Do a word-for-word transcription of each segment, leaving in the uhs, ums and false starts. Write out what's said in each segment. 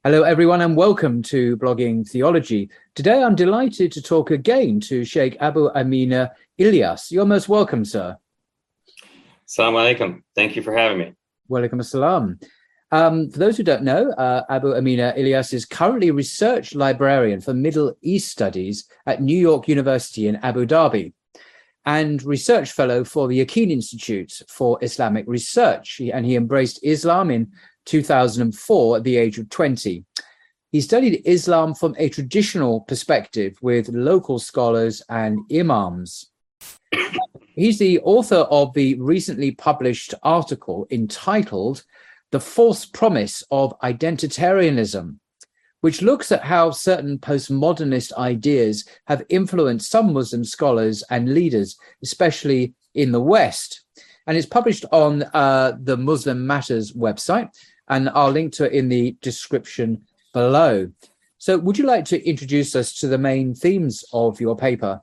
Hello, everyone, and welcome to Blogging Theology. Today, I'm delighted to talk again to Sheikh Abu Amina Ilyas. You're most welcome, sir. Assalamu alaikum. Thank you for having me. Walaikum assalam. Um, for those who don't know, uh, Abu Amina Ilyas is currently research librarian for Middle East Studies at New York University in Abu Dhabi and research fellow for the Yaqeen Institute for Islamic Research. He, and he embraced Islam in two thousand four at the age of twenty. He studied Islam from a traditional perspective with local scholars and imams. He's the author of the recently published article entitled The False Promise of Identitarianism, which looks at how certain postmodernist ideas have influenced some Muslim scholars and leaders, especially in the West. And it's published on uh, the Muslim Matters website, and I'll link to it in the description below. So would you like to introduce us to the main themes of your paper?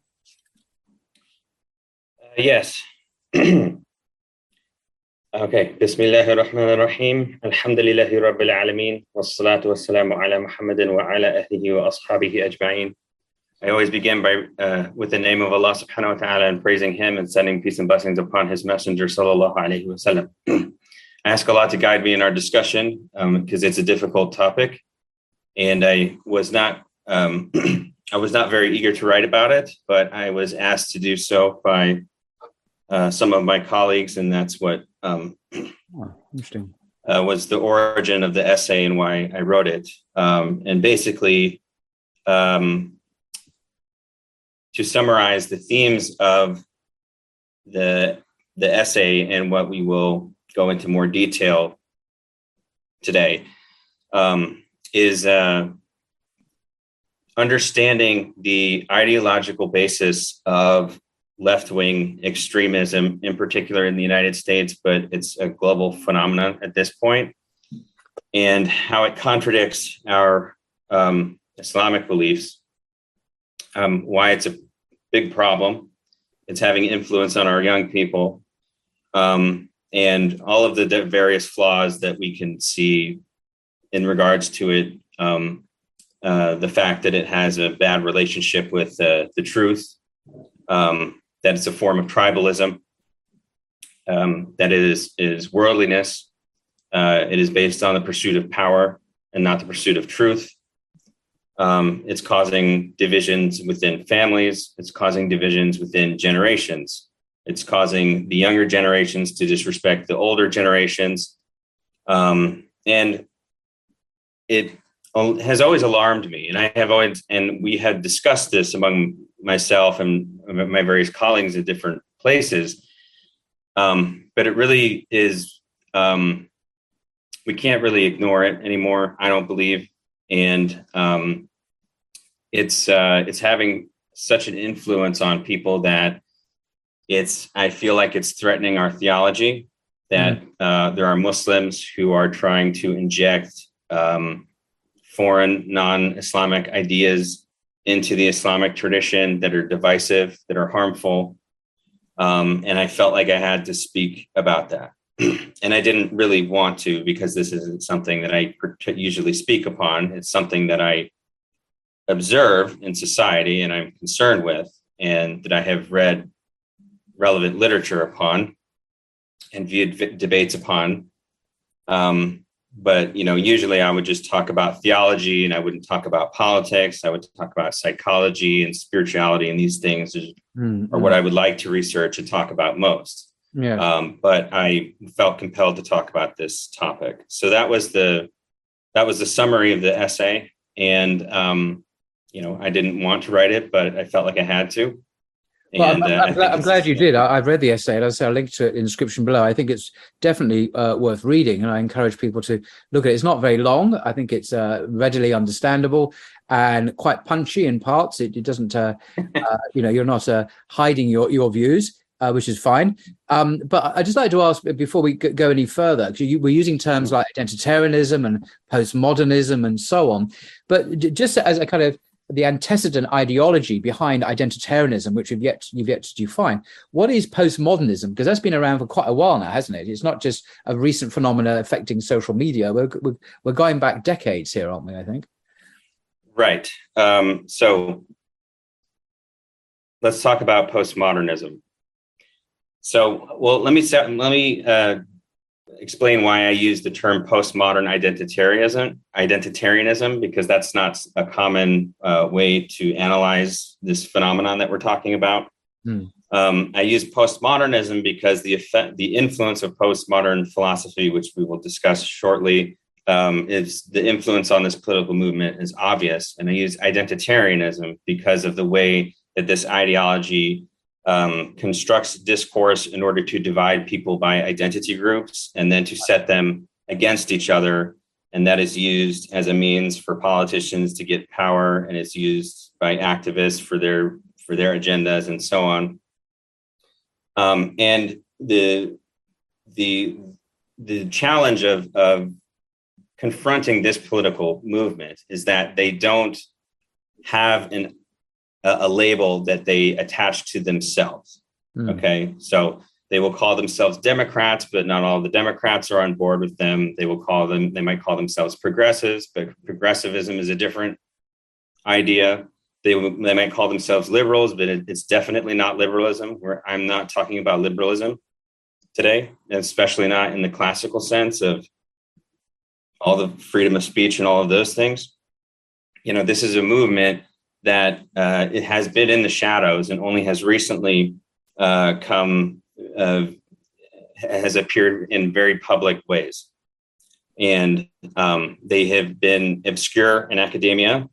Uh, yes. Okay. Bismillahir Rahmanir Rahim. Alhamdulillahi Rabbil Alameen. Wassalatu wassalamu ala Muhammadin wa ala ahlihi wa ashabihi ajma'in. I always begin by uh, with the name of Allah subhanahu wa ta'ala and praising him and sending peace and blessings upon his messenger sallallahu alayhi wa sallam. I ask Allah to guide me in our discussion because um, it's a difficult topic, and I was not um, I was not very eager to write about it, but I was asked to do so by uh, some of my colleagues, and that's what um, oh, interesting. Uh, was the origin of the essay and why I wrote it. Um, and basically, um, to summarize the themes of the the essay and what we will go into more detail today um, is uh, understanding the ideological basis of left-wing extremism, in particular in the United States, but it's a global phenomenon at this point, and how it contradicts our um, Islamic beliefs, um, why it's a big problem, it's having influence on our young people, um, and all of the various flaws that we can see in regards to it. Um, uh, the fact that it has a bad relationship with uh, the truth, um, that it's a form of tribalism, um, that it is, is worldliness. Uh, it is based on the pursuit of power and not the pursuit of truth. Um, it's causing divisions within families. It's causing divisions within generations. It's causing the younger generations to disrespect the older generations. Um, and it has always alarmed me. And I have always, and we had discussed this among myself and my various colleagues at different places. Um, but it really is, um, we can't really ignore it anymore, I don't believe. And um, it's uh, it's having such an influence on people that It's, I feel like it's threatening our theology, that mm. uh, there are Muslims who are trying to inject um, foreign, non-Islamic ideas into the Islamic tradition that are divisive, that are harmful. Um, and I felt like I had to speak about that. And I didn't really want to, because this isn't something that I usually speak upon. It's something that I observe in society and I'm concerned with, and that I have read relevant literature upon and viewed v- debates upon. Um, but, you know, usually I would just talk about theology and I wouldn't talk about politics. I would talk about psychology and spirituality, and these things are, mm-hmm. are what I would like to research and talk about most. Yeah. Um, but I felt compelled to talk about this topic. So that was the, that was the summary of the essay. And, um, you know, I didn't want to write it, but I felt like I had to. Well, and, I'm, uh, I'm, glad, I'm glad you did. I, I've read the essay, and I'll link to it in the description below. I think it's definitely uh, worth reading, and I encourage people to look at it. It's not very long. I think it's uh, readily understandable and quite punchy in parts. It, it doesn't, uh, uh, you know, you're not uh, hiding your, your views. Uh, which is fine. Um, but I'd just like to ask, before we go any further, because you, we're using terms like identitarianism and postmodernism and so on. But j- just as a kind of the antecedent ideology behind identitarianism, which you've yet you've yet to define. What is postmodernism? Because that's been around for quite a while now, hasn't it? It's not just a recent phenomena affecting social media. We're we're, we're going back decades here, aren't we? I think. Right. Um, so let's talk about postmodernism. So, well, let me set, let me uh, explain why I use the term postmodern identitarianism, identitarianism, because that's not a common uh, way to analyze this phenomenon that we're talking about. Hmm. Um, I use postmodernism because the effect, the influence of postmodern philosophy, which we will discuss shortly, um, is the influence on this political movement is obvious. And I use identitarianism because of the way that this ideology um, constructs discourse in order to divide people by identity groups and then to set them against each other. And that is used as a means for politicians to get power, and it's used by activists for their for their agendas and so on. Um, and the the the challenge of, of confronting this political movement is that they don't have an a label that they attach to themselves. Mm. Okay. So they will call themselves Democrats, but not all the Democrats are on board with them. They will call them, they might call themselves progressives, but progressivism is a different idea. They, they might call themselves liberals, but it, it's definitely not liberalism. Where I'm not talking about liberalism today, especially not in the classical sense of all the freedom of speech and all of those things. You know, this is a movement that uh, it has been in the shadows and only has recently uh, come, uh, has appeared in very public ways. And um, they have been obscure in academia.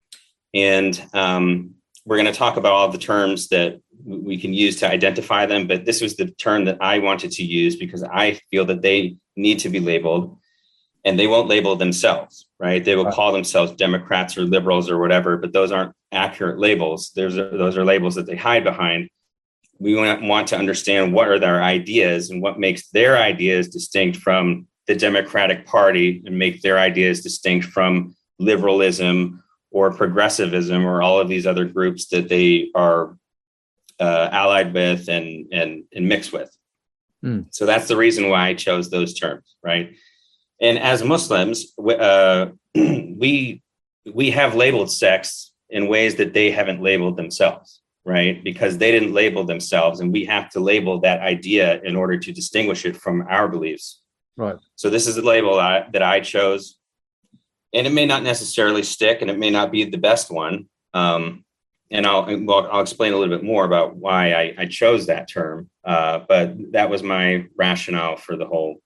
And um, we're going to talk about all the terms that we can use to identify them. But this was the term that I wanted to use because I feel that they need to be labeled. And they won't label themselves, right? They will call themselves Democrats or liberals or whatever, but those aren't accurate labels. Those are, those are labels that they hide behind. We want to understand what are their ideas and what makes their ideas distinct from the Democratic Party and make their ideas distinct from liberalism or progressivism or all of these other groups that they are uh, allied with and, and, and mixed with. Mm. So that's the reason why I chose those terms, right? And as Muslims, uh, we we have labeled sects in ways that they haven't labeled themselves, right? Because they didn't label themselves, and we have to label that idea in order to distinguish it from our beliefs. Right. So this is the label I, that I chose, and it may not necessarily stick, and it may not be the best one. Um, and I'll well, I'll explain a little bit more about why I, I chose that term. Uh, but that was my rationale for the whole.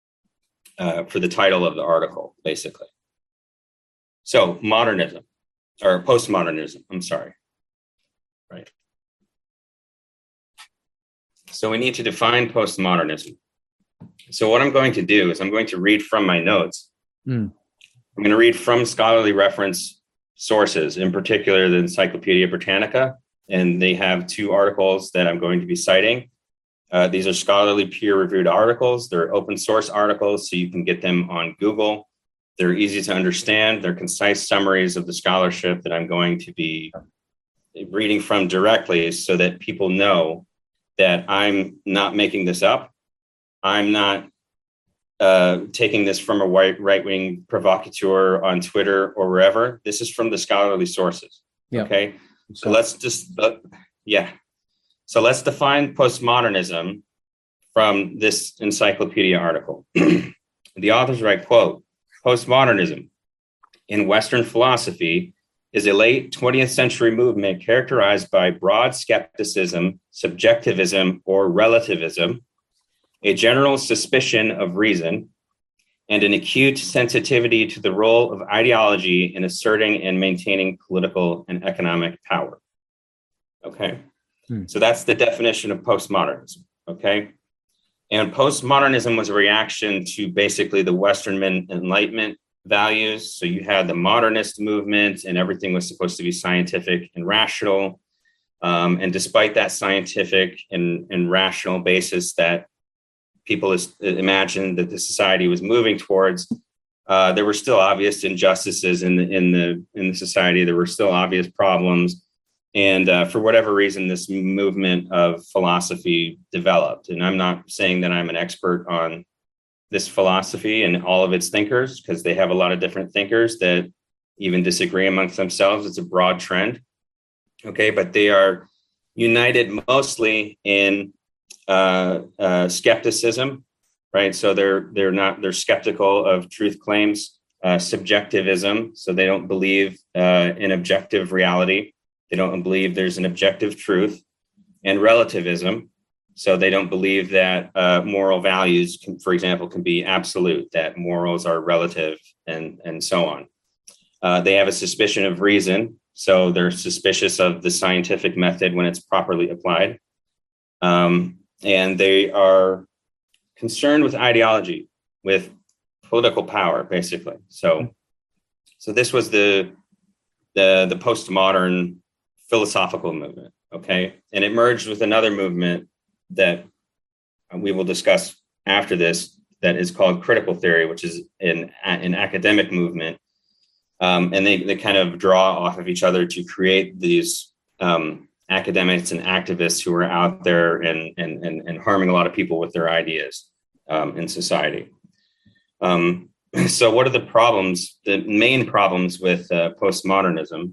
Uh, for the title of the article, basically. So modernism, or postmodernism, I'm sorry. Right. So we need to define postmodernism. So what I'm going to do is I'm going to read from my notes. Mm. I'm going to read from scholarly reference sources, in particular the Encyclopedia Britannica, and they have two articles that I'm going to be citing. Uh, these are scholarly peer-reviewed articles. They're open source articles, so you can get them on Google. They're easy to understand. They're concise summaries of the scholarship that I'm going to be reading from directly so that people know that I'm not making this up. I'm not uh, taking this from a white right-wing provocateur on Twitter or wherever. This is from the scholarly sources. Yeah. Okay, so let's just, uh, yeah. So let's define postmodernism from this encyclopedia article. The authors write, quote, postmodernism in Western philosophy is a late twentieth century movement characterized by broad skepticism, subjectivism, or relativism, a general suspicion of reason, and an acute sensitivity to the role of ideology in asserting and maintaining political and economic power. Okay. So that's the definition of postmodernism, okay? And postmodernism was a reaction to basically the Western Enlightenment values. So you had the modernist movement and everything was supposed to be scientific and rational. Um, and despite that scientific and, and rational basis that people is, imagined that the society was moving towards, uh, there were still obvious injustices in the in the in the society. There were still obvious problems, and uh, for whatever reason, this movement of philosophy developed. And I'm not saying that I'm an expert on this philosophy and all of its thinkers, because they have a lot of different thinkers that even disagree amongst themselves. It's a broad trend, okay, but they are united mostly in uh, uh, skepticism, right? So they're they're not they're skeptical of truth claims, uh, subjectivism. So they don't believe uh, in objective reality. They don't believe there's an objective truth, and relativism. So they don't believe that uh, moral values, can, for example, can be absolute, that morals are relative, and and so on. Uh, they have a suspicion of reason. So they're suspicious of the scientific method when it's properly applied. Um, and they are concerned with ideology, with political power, basically. So, so this was the, the, the postmodern philosophical movement, okay? And it merged with another movement that we will discuss after this that is called critical theory, which is an, an academic movement. Um, and they, they kind of draw off of each other to create these um, academics and activists who are out there and, and, and, and harming a lot of people with their ideas um, in society. Um, so what are the problems, the main problems with uh, postmodernism?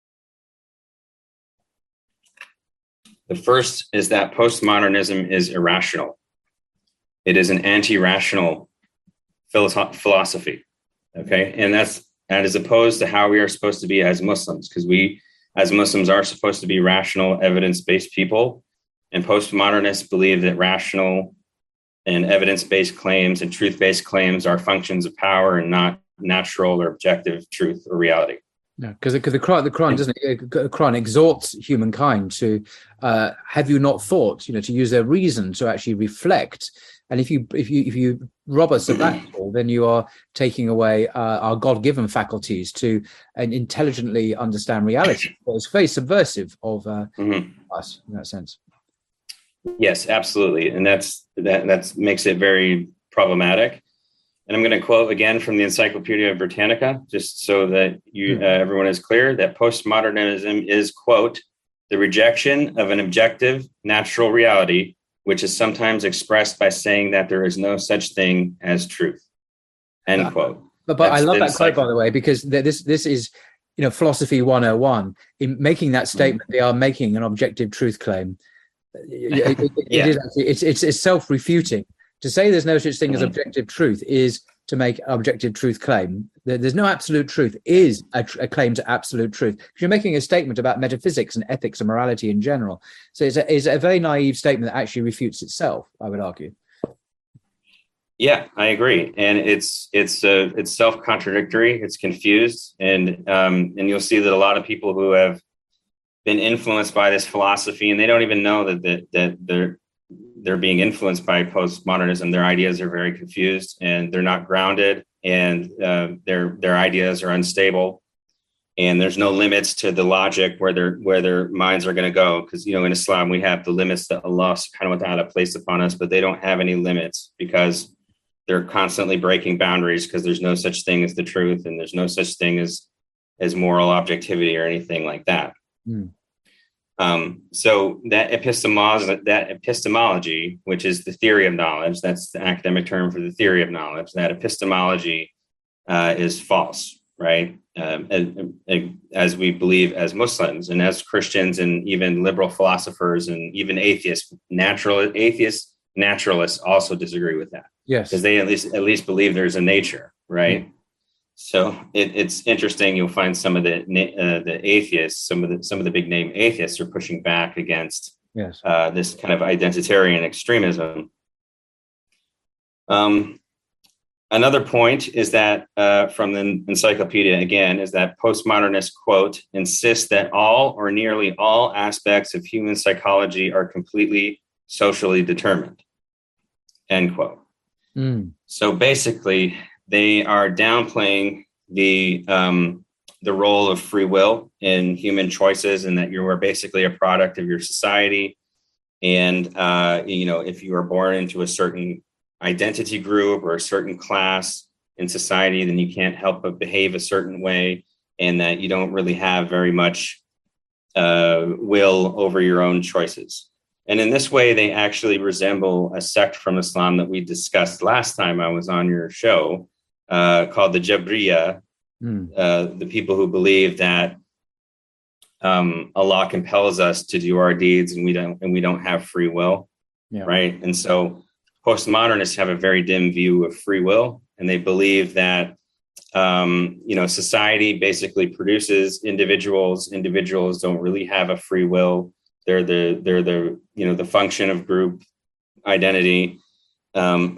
The first is that postmodernism is irrational. It is an anti-rational philosoph- philosophy, okay? And that's That is opposed to how we are supposed to be as Muslims, because we, as Muslims, are supposed to be rational, evidence-based people. And postmodernists believe that rational and evidence-based claims and truth-based claims are functions of power and not natural or objective truth or reality. No, because the Quran, the Quran doesn't. The Quran exhorts humankind to uh, have you not thought, you know, to use their reason to actually reflect. And if you if you if you rob us of that, then you are taking away uh, our God-given faculties to and intelligently understand reality. So it's very subversive of uh, mm-hmm. us in that sense. Yes, absolutely, and that's that that makes it very problematic. And I'm going to quote again from the Encyclopedia Britannica, just so that you uh, everyone is clear that postmodernism is, quote, the rejection of an objective natural reality, which is sometimes expressed by saying that there is no such thing as truth, end uh, quote. But, but I love that quote, by the way, because this this is, you know, philosophy one oh one. In making that statement, mm-hmm. they are making an objective truth claim. It, it, it, yeah. it is actually, it's, it's, it's self-refuting. To say there's no such thing as objective truth is to make an objective truth claim. There's no absolute truth is a, a claim to absolute truth. You're making a statement about metaphysics and ethics and morality in general. So it's a, it's a very naive statement that actually refutes itself, I would argue. Yeah, I agree. And it's it's uh, it's self-contradictory. It's confused. And um, and you'll see that a lot of people who have been influenced by this philosophy, and they don't even know that that, that they're they're being influenced by postmodernism. Their ideas are very confused and they're not grounded, and uh, their their ideas are unstable. And there's no limits to the logic where their where their minds are going to go. Because, you know, in Islam, we have the limits that Allah subhanahu wa ta'ala placed upon us, but they don't have any limits because they're constantly breaking boundaries, because there's no such thing as the truth, and there's no such thing as as moral objectivity or anything like that. Mm. Um, so that epistemology, that epistemology, which is the theory of knowledge, that's the academic term for the theory of knowledge, that epistemology uh, is false, right? Um, and, and as we believe as Muslims and as Christians and even liberal philosophers and even atheists, natural atheists, naturalists also disagree with that. Yes, because they at least at least believe there's a nature, right? Mm-hmm. So it, it's interesting. You'll find some of the uh, the atheists, some of the some of the big name atheists are pushing back against yes. uh, this kind of identitarian extremism. Um, another point is that uh, from the encyclopedia again is that postmodernists, quote, insist that all or nearly all aspects of human psychology are completely socially determined, end quote. Mm. So basically, they are downplaying the um, the role of free will in human choices, and that you are basically a product of your society. And, uh, you know, if you are born into a certain identity group or a certain class, in society, then you can't help but behave a certain way, and that you don't really have very much uh, will over your own choices. And in this way, they actually resemble a sect from Islam that we discussed last time I was on your show, uh, called the Jabriya, mm. uh, the people who believe that um, Allah compels us to do our deeds, and we don't, and we don't have free will, yeah. right? And so postmodernists have a very dim view of free will, and they believe that um, you know, society basically produces individuals. Individuals don't really have a free will. They're the they're the you know the function of group identity, um,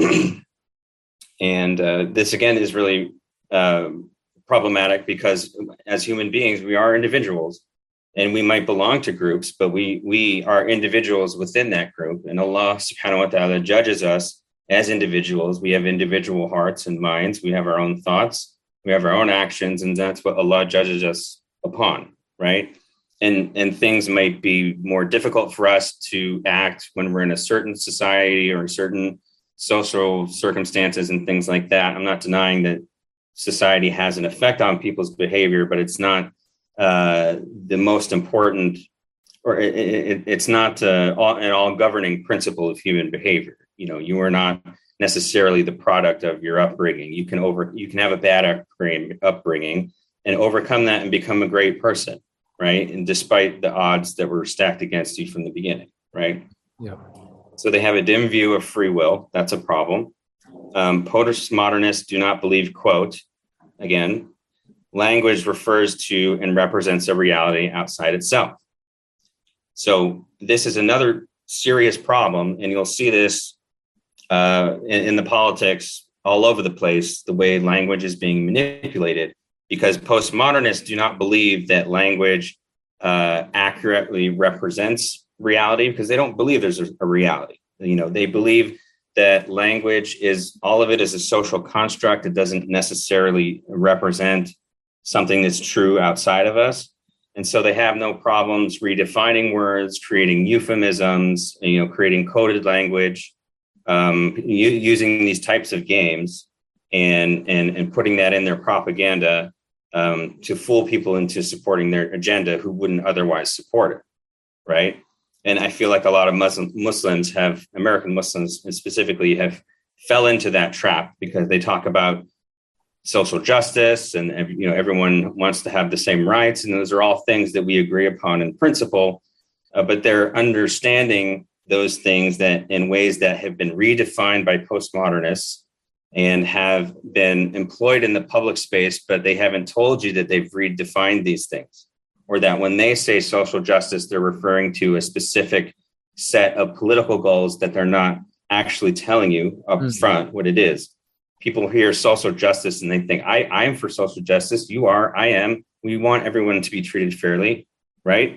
and uh, this again is really uh, problematic, because as human beings we are individuals, and we might belong to groups, but we we are individuals within that group. And Allah Subhanahu wa Taala judges us as individuals. We have individual hearts and minds. We have our own thoughts. We have our own actions, and that's what Allah judges us upon, right? And, and things might be more difficult for us to act when we're in a certain society or certain social circumstances and things like that. I'm not denying that society has an effect on people's behavior, but it's not uh, the most important, or it, it, it's not uh, all, an all governing principle of human behavior. You know, you are not necessarily the product of your upbringing. You can over, you can have a bad upbringing, upbringing and overcome that and become a great person. Right. And despite the odds that were stacked against you from the beginning. Right. Yeah. So they have a dim view of free will. That's a problem. Um, postmodernists do not believe, quote, again, language refers to and represents a reality outside itself. So this is another serious problem. And you'll see this uh, in, in the politics all over the place, the way language is being manipulated. Because postmodernists do not believe that language uh, accurately represents reality, because they don't believe there's a, a reality. You know, they believe that language is, all of it is a social construct. It doesn't necessarily represent something that's true outside of us. And so they have no problems redefining words, creating euphemisms, you know, creating coded language, um, u- using these types of games and, and, and putting that in their propaganda Um, to fool people into supporting their agenda who wouldn't otherwise support it, right? And I feel like a lot of Muslim, Muslims have, American Muslims specifically, have fell into that trap, because they talk about social justice and, you know, everyone wants to have the same rights, and those are all things that we agree upon in principle, uh, but they're understanding those things that in ways that have been redefined by postmodernists and have been employed in the public space, but they haven't told you that they've redefined these things, or that when they say social justice, they're referring to a specific set of political goals that they're not actually telling you up mm-hmm. front what it is. People hear social justice and they think, I, I am for social justice. You are, I am. We want everyone to be treated fairly, right?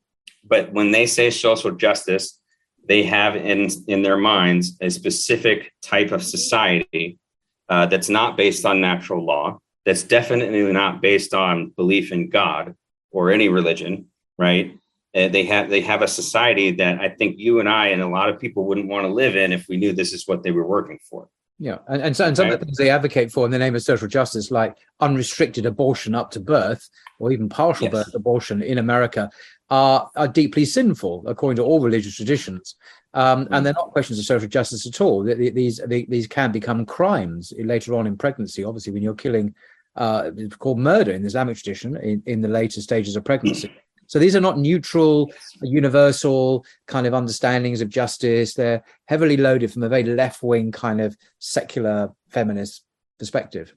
But when they say social justice, they have in, in their minds a specific type of society Uh, that's not based on natural law, that's definitely not based on belief in God or any religion, right? Uh, they have they have a society that I think you and I and a lot of people wouldn't want to live in if we knew this is what they were working for. Yeah, and, and, so, and some right? of the things they advocate for in the name of social justice, like unrestricted abortion up to birth, or even partial yes. birth abortion in America, are, are deeply sinful, according to all religious traditions. Um, and they're not questions of social justice at all. These these can become crimes later on in pregnancy. Obviously, when you're killing, uh, it's called murder in the Islamic tradition in, in the later stages of pregnancy. So these are not neutral, universal kind of understandings of justice. They're heavily loaded from a very left-wing kind of secular feminist perspective.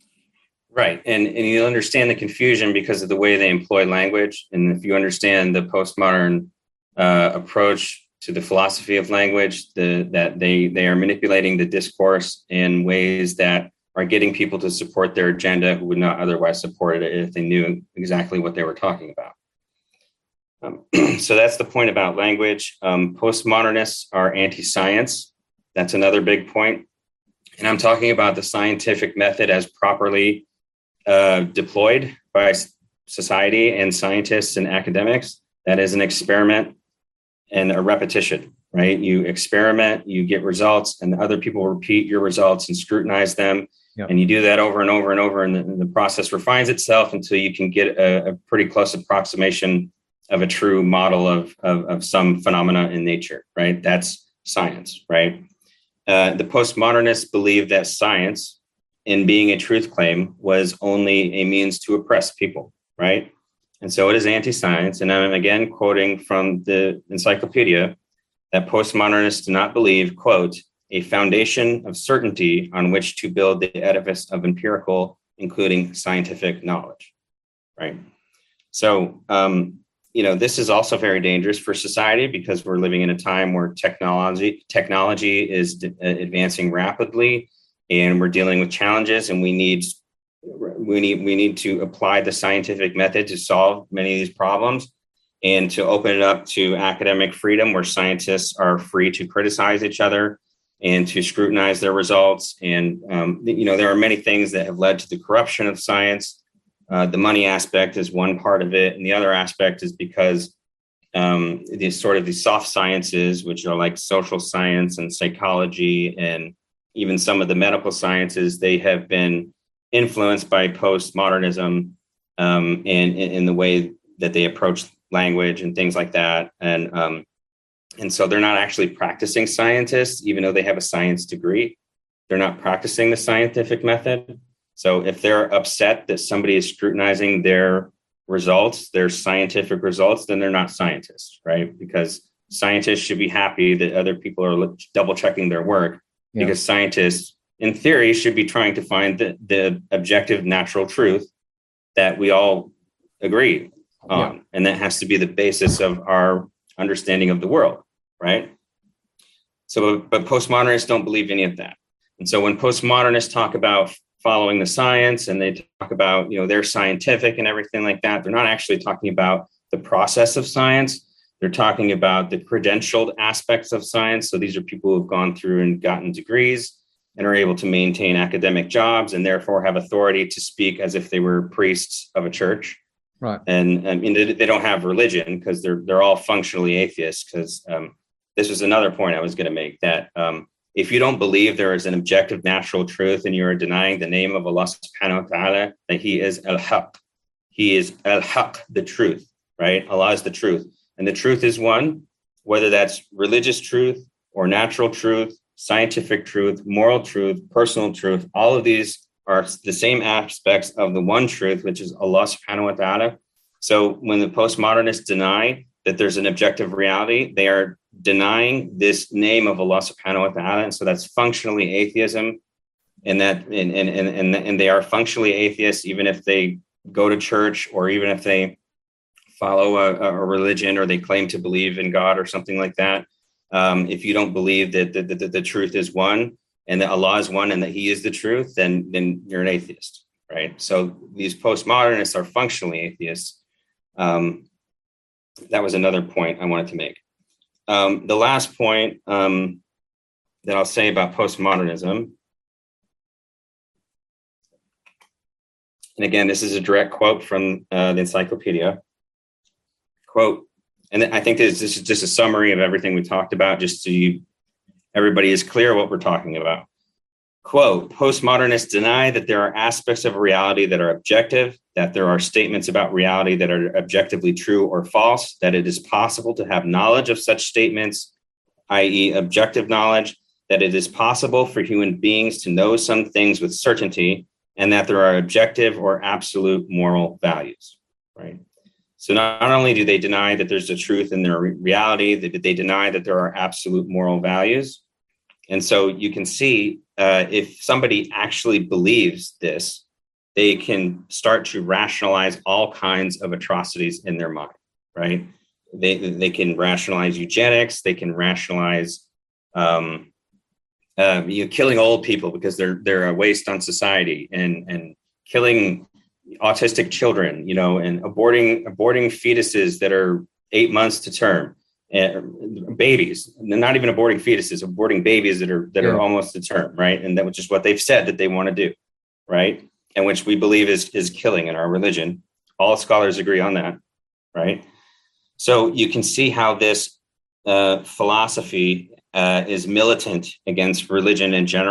Right. And, and you understand the confusion because of the way they employ language. And if you understand the postmodern uh, approach to the philosophy of language, the, that they, they are manipulating the discourse in ways that are getting people to support their agenda who would not otherwise support it if they knew exactly what they were talking about. Um, so that's the point about language. Um, postmodernists are anti-science. That's another big point. And I'm talking about the scientific method as properly uh, deployed by society and scientists and academics. That is an experiment and a repetition, right? You experiment, you get results, and other people repeat your results and scrutinize them. Yep. And you do that over and over and over, and the, and the process refines itself until you can get a, a pretty close approximation of a true model of, of, of some phenomena in nature, right? That's science, right? Uh, the postmodernists believed that science, in being a truth claim, was only a means to oppress people, right? And so it is anti-science. And I'm again quoting from the encyclopedia that postmodernists do not believe, quote, a foundation of certainty on which to build the edifice of empirical, including scientific knowledge, right? So, um, you know, this is also very dangerous for society because we're living in a time where technology technology is d- advancing rapidly, and we're dealing with challenges, and we need we need we need to apply the scientific method to solve many of these problems, and to open it up to academic freedom where scientists are free to criticize each other and to scrutinize their results. And um, you know, there are many things that have led to the corruption of science. Uh, the money aspect is one part of it. And the other aspect is because um, these sort of these soft sciences, which are like social science and psychology and even some of the medical sciences, they have been influenced by postmodernism um, and in the way that they approach language and things like that. And um, and so they're not actually practicing scientists, even though they have a science degree. They're not practicing the scientific method. So if they're upset that somebody is scrutinizing their results, their scientific results, then they're not scientists, right? Because scientists should be happy that other people are double checking their work, yeah. Because scientists, in theory, should be trying to find the, the objective natural truth that we all agree on. Yeah. And that has to be the basis of our understanding of the world, right? So, but postmodernists don't believe any of that. And so when postmodernists talk about following the science and they talk about, you know, they're scientific and everything like that, they're not actually talking about the process of science. They're talking about the credentialed aspects of science. So these are people who've gone through and gotten degrees and are able to maintain academic jobs and therefore have authority to speak as if they were priests of a church. Right. And I mean, they, they don't have religion because they're they're all functionally atheists. Because um, this was another point I was going to make, that um, if you don't believe there is an objective natural truth and you are denying the name of Allah subhanahu wa ta'ala, that he is al-haq. He is al-haq, the truth, right? Allah is the truth. And the truth is one, whether that's religious truth or natural truth, scientific truth, moral truth, personal truth, all of these are the same aspects of the one truth, which is Allah subhanahu wa ta'ala. So when the postmodernists deny that there's an objective reality, they are denying this name of Allah subhanahu wa ta'ala. And so that's functionally atheism. And that and and and, and they are functionally atheists, even if they go to church or even if they follow a, a religion or they claim to believe in God or something like that. Um, if you don't believe that the, the, the truth is one and that Allah is one and that he is the truth, then, then you're an atheist, right? So these postmodernists are functionally atheists. Um, that was another point I wanted to make. Um, the last point um, that I'll say about postmodernism, and again, this is a direct quote from uh, the encyclopedia. Quote, and I think this, this is just a summary of everything we talked about, just so you, everybody is clear what we're talking about. Quote, postmodernists deny that there are aspects of reality that are objective, that there are statements about reality that are objectively true or false, that it is possible to have knowledge of such statements, that is objective knowledge, that it is possible for human beings to know some things with certainty, and that there are objective or absolute moral values, right? So not only do they deny that there's a truth in their reality, that they deny that there are absolute moral values. And so you can see uh, if somebody actually believes this, they can start to rationalize all kinds of atrocities in their mind, right? They they can rationalize eugenics. They can rationalize um, uh, you know, killing old people because they're they're a waste on society, and and killing autistic children, you know, and aborting aborting fetuses that are eight months to term, and babies, not even aborting fetuses, aborting babies that are that yeah. are almost to term, right? And that which is what they've said that they want to do, right? And which we believe is is killing in our religion. All scholars agree on that, right? So you can see how this uh, philosophy uh, is militant against religion in general,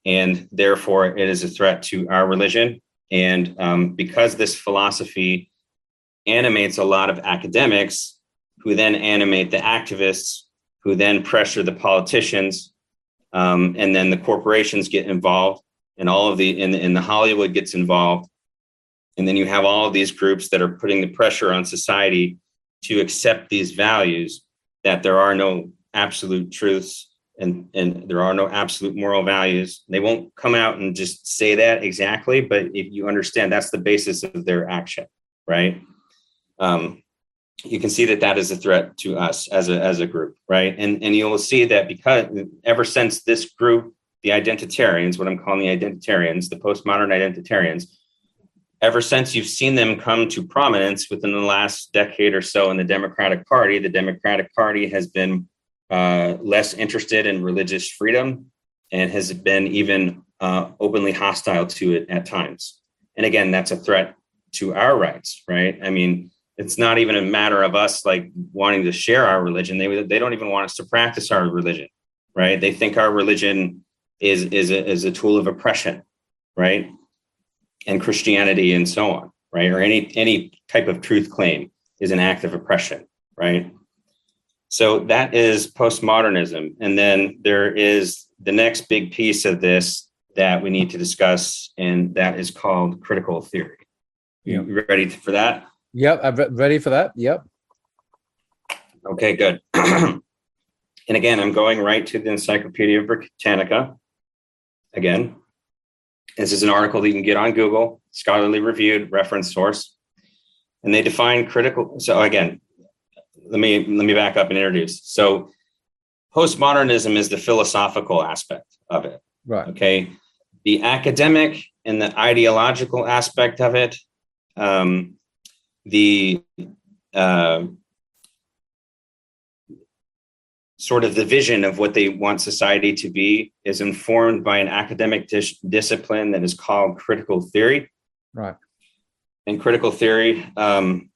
and therefore it is a threat to our religion. And um, because this philosophy animates a lot of academics, who then animate the activists, who then pressure the politicians, um, and then the corporations get involved, and all of the, and, and the Hollywood gets involved. And then you have all of these groups that are putting the pressure on society to accept these values, that there are no absolute truths and, and there are no absolute moral values. They won't come out and just say that exactly, but if you understand, that's the basis of their action, right? Um, you can see that that is a threat to us as a, as a group, right? And, and you will see that because ever since this group, the identitarians, what I'm calling the identitarians, the postmodern identitarians, ever since you've seen them come to prominence within the last decade or so in the Democratic Party, the Democratic Party has been uh, less interested in religious freedom and has been even uh, openly hostile to it at times. And again, that's a threat to our rights, right? I mean, it's not even a matter of us like wanting to share our religion. They they don't even want us to practice our religion, right? They think our religion is is a, is a tool of oppression, right? And Christianity and so on, right? Or any any type of truth claim is an act of oppression, right? So that is postmodernism. And then there is the next big piece of this that we need to discuss, and that is called critical theory. Yep. You ready for that? Yep, I'm re- ready for that. Yep. Okay, good. And again, I'm going right to the Encyclopedia Britannica. Again, this is an article that you can get on Google, scholarly reviewed, reference source. And they define critical. So again, let me let me back up and introduce. So postmodernism is the philosophical aspect of it. Right. Okay. The academic and the ideological aspect of it, um, the uh, sort of the vision of what they want society to be is informed by an academic dis- discipline that is called critical theory. Right. And critical theory um,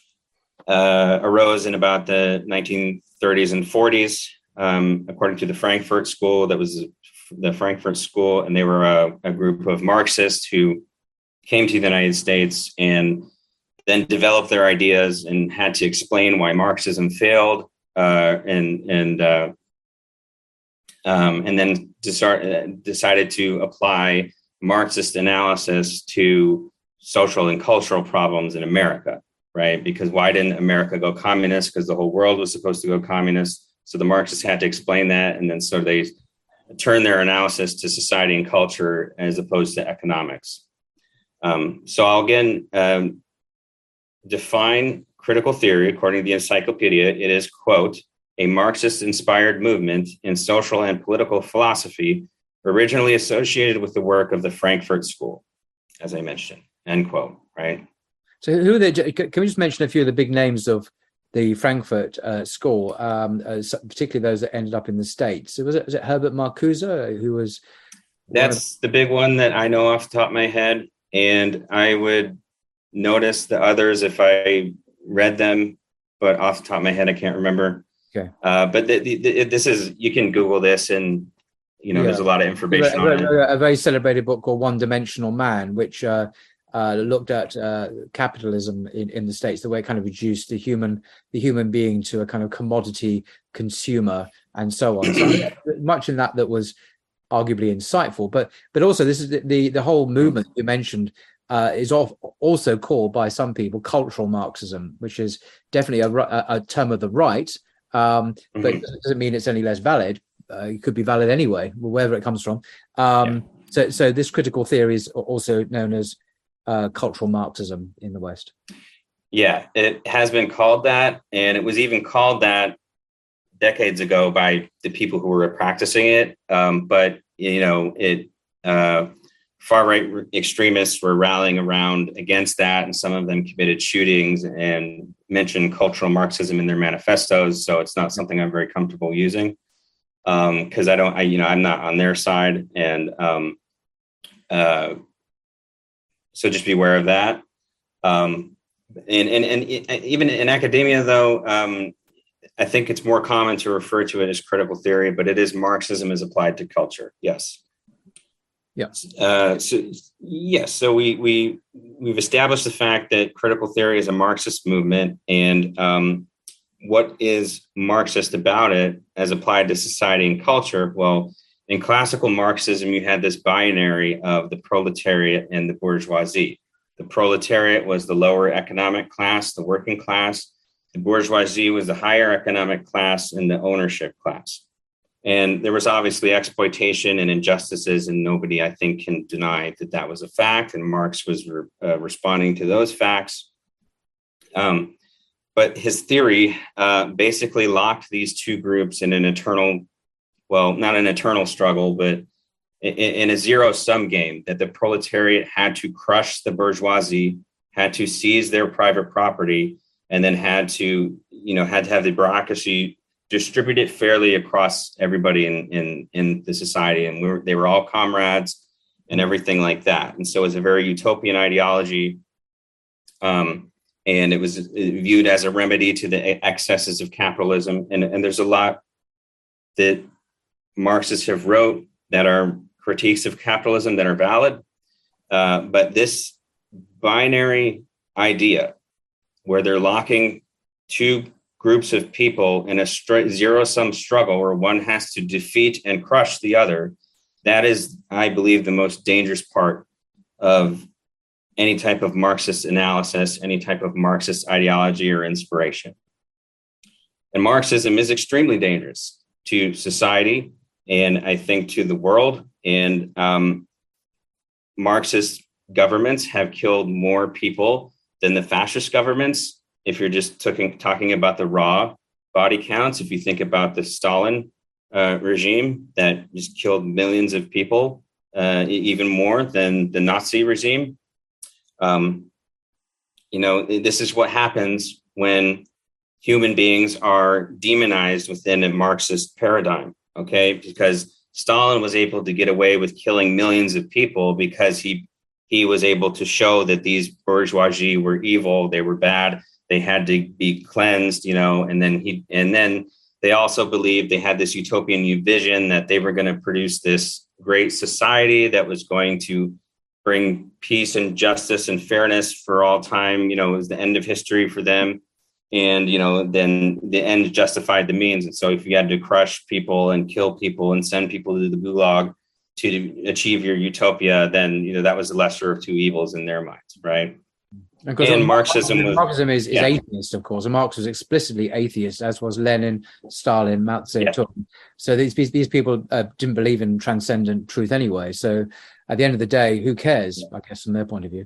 uh, arose in about the nineteen thirties and forties, um, according to the Frankfurt School. That was the Frankfurt School, and they were a, a group of Marxists who came to the United States and then developed their ideas and had to explain why Marxism failed, uh, and and uh, um, and then decide, decided to apply Marxist analysis to social and cultural problems in America, right? Because why didn't America go communist? Because the whole world was supposed to go communist. So the Marxists had to explain that, and then so they turned their analysis to society and culture as opposed to economics. Um, so I'll again. Um, define critical theory according to the encyclopedia. It is, quote, a Marxist-inspired movement in social and political philosophy originally associated with the work of the Frankfurt School, as I mentioned, end quote, right? So who are they? Can we just mention a few of the big names of the Frankfurt uh, School, um, uh, particularly those that ended up in the States? Was it, was it Herbert Marcuse, who was... That's of- the big one that I know off the top of my head, and I would notice the others if I read them, but off the top of my head, I can't remember. Okay. Uh, but the, the, the, this is, you can Google this and, you know, yeah. There's a lot of information a, on a, it. A very celebrated book called One Dimensional Man, which uh, uh, looked at uh, capitalism in, in the States, the way it kind of reduced the human the human being to a kind of commodity consumer and so on. So much in that that was arguably insightful, but but also this is the, the, the whole movement you mentioned Uh, is off, also called by some people cultural Marxism, which is definitely a, a, a term of the right, um, mm-hmm. but it doesn't mean it's any less valid. Uh, it could be valid anyway, wherever it comes from. Um, yeah. So, so this critical theory is also known as uh, cultural Marxism in the West. Yeah, it has been called that, and it was even called that decades ago by the people who were practicing it. Um, but you know, it. Uh, Far-right extremists were rallying around against that, and some of them committed shootings and mentioned cultural Marxism in their manifestos. So it's not something I'm very comfortable using because um, I don't, I, you know, I'm not on their side, and um, uh, so just be aware of that. Um, and, and and even in academia, though, um, I think it's more common to refer to it as critical theory, but it is Marxism as applied to culture. Yes. Yeah. Uh, so yes, so we we we've established the fact that critical theory is a Marxist movement, and um, what is Marxist about it as applied to society and culture? Well, in classical Marxism, you had this binary of the proletariat and the bourgeoisie. The proletariat was the lower economic class, the working class. The bourgeoisie was the higher economic class and the ownership class. And there was obviously exploitation and injustices, and nobody, I think, can deny that that was a fact. And Marx was re- uh, responding to those facts. Um, but his theory uh, basically locked these two groups in an eternal, well, not an eternal struggle, but in, in a zero-sum game, that the proletariat had to crush the bourgeoisie, had to seize their private property, and then had to, you know, had to have the bureaucracy distribute it fairly across everybody in in, in the society. And we were, they were all comrades and everything like that. And so it's a very utopian ideology. Um, and it was viewed as a remedy to the excesses of capitalism. And, and there's a lot that Marxists have wrote that are critiques of capitalism that are valid. Uh, but this binary idea where they're locking two groups of people in a stri- zero-sum struggle where one has to defeat and crush the other, that is, I believe, the most dangerous part of any type of Marxist analysis, any type of Marxist ideology or inspiration. And Marxism is extremely dangerous to society and I think to the world. And um, Marxist governments have killed more people than the fascist governments. If you're just talking, talking about the raw body counts, if you think about the Stalin uh, regime that just killed millions of people, uh, even more than the Nazi regime. Um, you know, this is what happens when human beings are demonized within a Marxist paradigm, okay? Because Stalin was able to get away with killing millions of people because he he was able to show that these bourgeoisie were evil, they were bad, they had to be cleansed, you know, and then he and then they also believed they had this utopian vision that they were going to produce this great society that was going to bring peace and justice and fairness for all time. You know, it was the end of history for them. And, you know, then the end justified the means. And so if you had to crush people and kill people and send people to the gulag to achieve your utopia, then, you know, that was the lesser of two evils in their minds, right? And, and Marxism was Marxism is, is yeah. atheist, of course, and Marx was explicitly atheist, as was Lenin, Stalin, Mao Zedong. Yeah. So these these people uh, didn't believe in transcendent truth anyway. So at the end of the day, who cares? I guess from their point of view.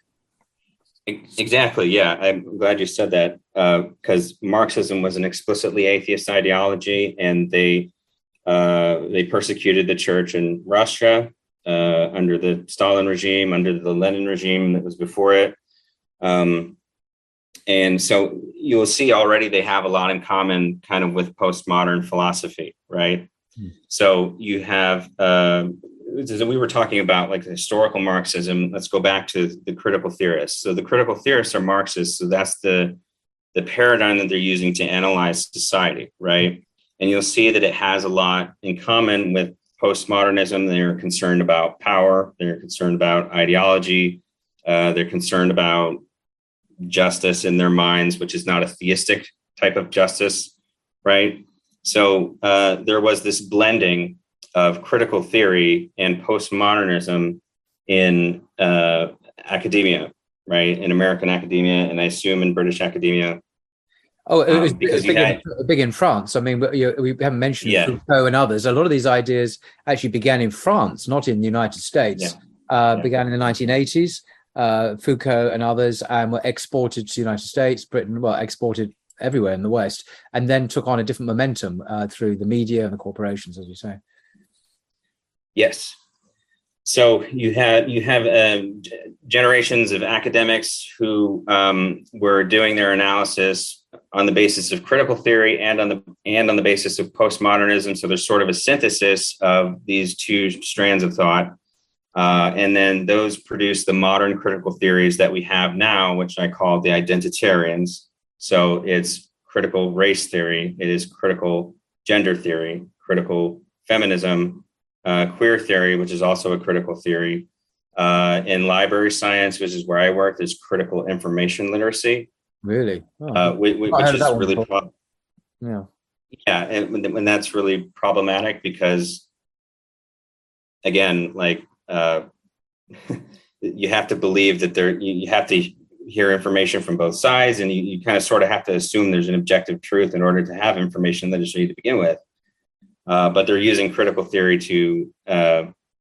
Exactly. Yeah, I'm glad you said that because uh, Marxism was an explicitly atheist ideology, and they uh, they persecuted the church in Russia uh, under the Stalin regime, under the Lenin regime that was before it. Um, and so you'll see already they have a lot in common kind of with postmodern philosophy, right? Hmm. So you have, uh, we were talking about like the historical Marxism. Let's go back to the critical theorists. So the critical theorists are Marxists. So that's the, the paradigm that they're using to analyze society, right? And you'll see that it has a lot in common with postmodernism. They're concerned about power. They're concerned about ideology. Uh, they're concerned about justice in their minds, which is not a theistic type of justice, right? So uh, there was this blending of critical theory and postmodernism in uh, academia, right? In American academia, and I assume in British academia. Oh, it was, um, because it was big, had, in, big in France. I mean, we, we haven't mentioned yeah. Foucault and others. A lot of these ideas actually began in France, not in the United States. Yeah. Uh, yeah. Began in the nineteen eighties. Uh, Foucault and others, and were exported to the United States, Britain, well, exported everywhere in the West, and then took on a different momentum uh, through the media and the corporations, as you say. Yes. So you had you have um, generations of academics who um, were doing their analysis on the basis of critical theory and on the and on the basis of postmodernism. So there's sort of a synthesis of these two strands of thought. Uh, and then those produce the modern critical theories that we have now, which I call the identitarians. So it's critical race theory, it is critical gender theory, critical feminism, uh, queer theory, which is also a critical theory. Uh, in library science, which is where I work, there's critical information literacy. Really? Oh, uh, which, which is really, pro- yeah, yeah, and, and that's really problematic because, again, like uh, you have to believe that there, you, you have to hear information from both sides, and you, you kind of sort of have to assume there's an objective truth in order to have information literacy to begin with. Uh, but they're using critical theory to uh,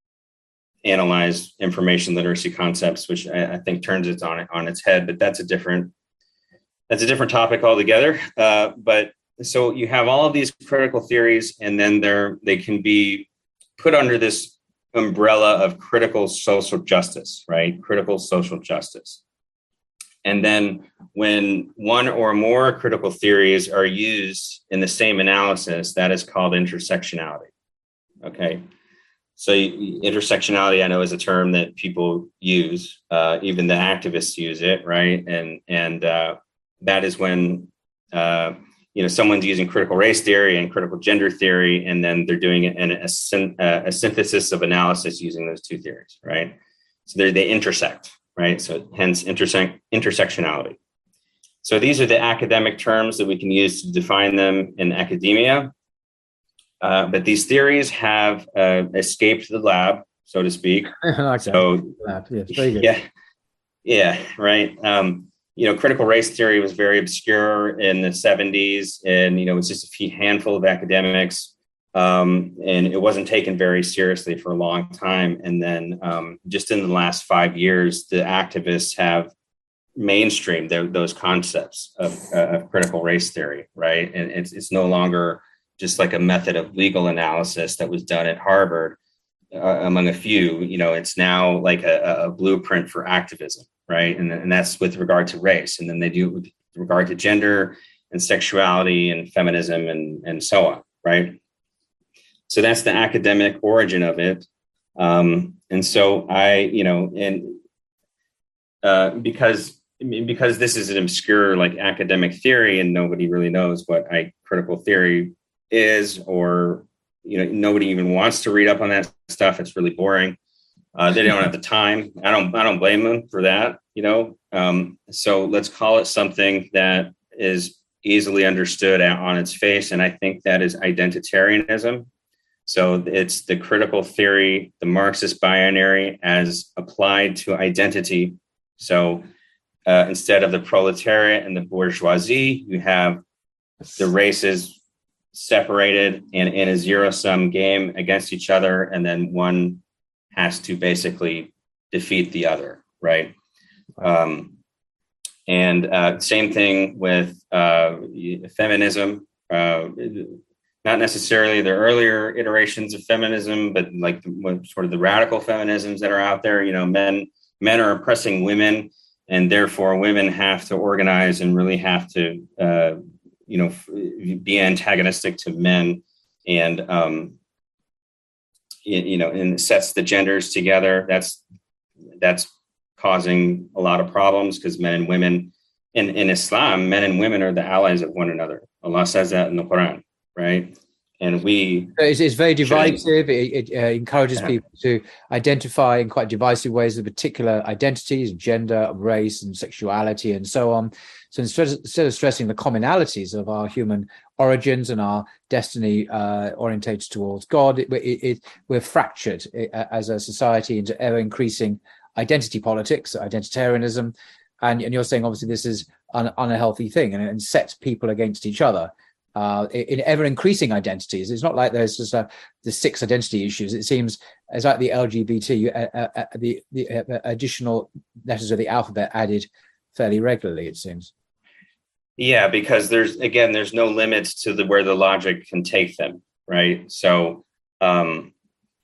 analyze information literacy concepts, which I, I think turns it on on its head. But that's a different that's a different topic altogether. Uh, but so you have all of these critical theories, and then they're they can be put under this umbrella of critical social justice, right? Critical social justice. And then when one or more critical theories are used in the same analysis, that is called intersectionality. Okay. So intersectionality, I know, is a term that people use. Uh, even the activists use it, right? And and uh, that is when uh, you know someone's using critical race theory and critical gender theory, and then they're doing an, a, a synthesis of analysis using those two theories, right? So they they intersect. Right. So hence intersect intersectionality. So these are the academic terms that we can use to define them in academia. Uh, but these theories have uh, escaped the lab, so to speak. Okay. So lab. Yes, very good. yeah, yeah, right. Um, you know, critical race theory was very obscure in the seventies, and you know, it's just a few handful of academics. Um, and it wasn't taken very seriously for a long time. And then um, just in the last five years, the activists have mainstreamed their, those concepts of, uh, of critical race theory, right? And it's it's no longer just like a method of legal analysis that was done at Harvard uh, among a few. You know, it's now like a, a blueprint for activism, right? And, and that's with regard to race. And then they do it with regard to gender and sexuality and feminism and, and so on, right? So that's the academic origin of it. Um, and so I, you know, and uh, because because this is an obscure like academic theory and nobody really knows what I, critical theory is, or, you know, nobody even wants to read up on that stuff. It's really boring. Uh, they don't have the time. I don't I don't blame them for that, you know. Um, so let's call it something that is easily understood on its face. And I think that is identitarianism. So it's the critical theory, the Marxist binary as applied to identity. So uh, instead of the proletariat and the bourgeoisie, you have the races separated and in a zero-sum game against each other, and then one has to basically defeat the other, right? Um, and uh, same thing with uh, feminism. Uh, Not necessarily the earlier iterations of feminism, but like the, sort of the radical feminisms that are out there. You know, men men are oppressing women, and therefore women have to organize and really have to, uh, you know, be antagonistic to men, and um, you, you know, and it sets the genders together. That's that's causing a lot of problems because men and women in in Islam, men and women are the allies of one another. Allah says that in the Quran. Right. And we it's, it's very divisive. It, it uh, encourages yeah. people to identify in quite divisive ways with particular identities, gender, race, and sexuality, and so on. So instead, instead of stressing the commonalities of our human origins and our destiny uh, orientated towards God, it, it, it, we're fractured as a society into ever increasing identity politics, identitarianism. And, and you're saying, obviously, this is an unhealthy thing and, and sets people against each other. Uh, in ever increasing identities. It's not like there's just uh, the six identity issues. It seems it's like the L G B T, uh, uh, uh, the, the uh, additional letters of the alphabet added fairly regularly, it seems. Yeah, because there's, again, there's no limits to the where the logic can take them, right? So, um,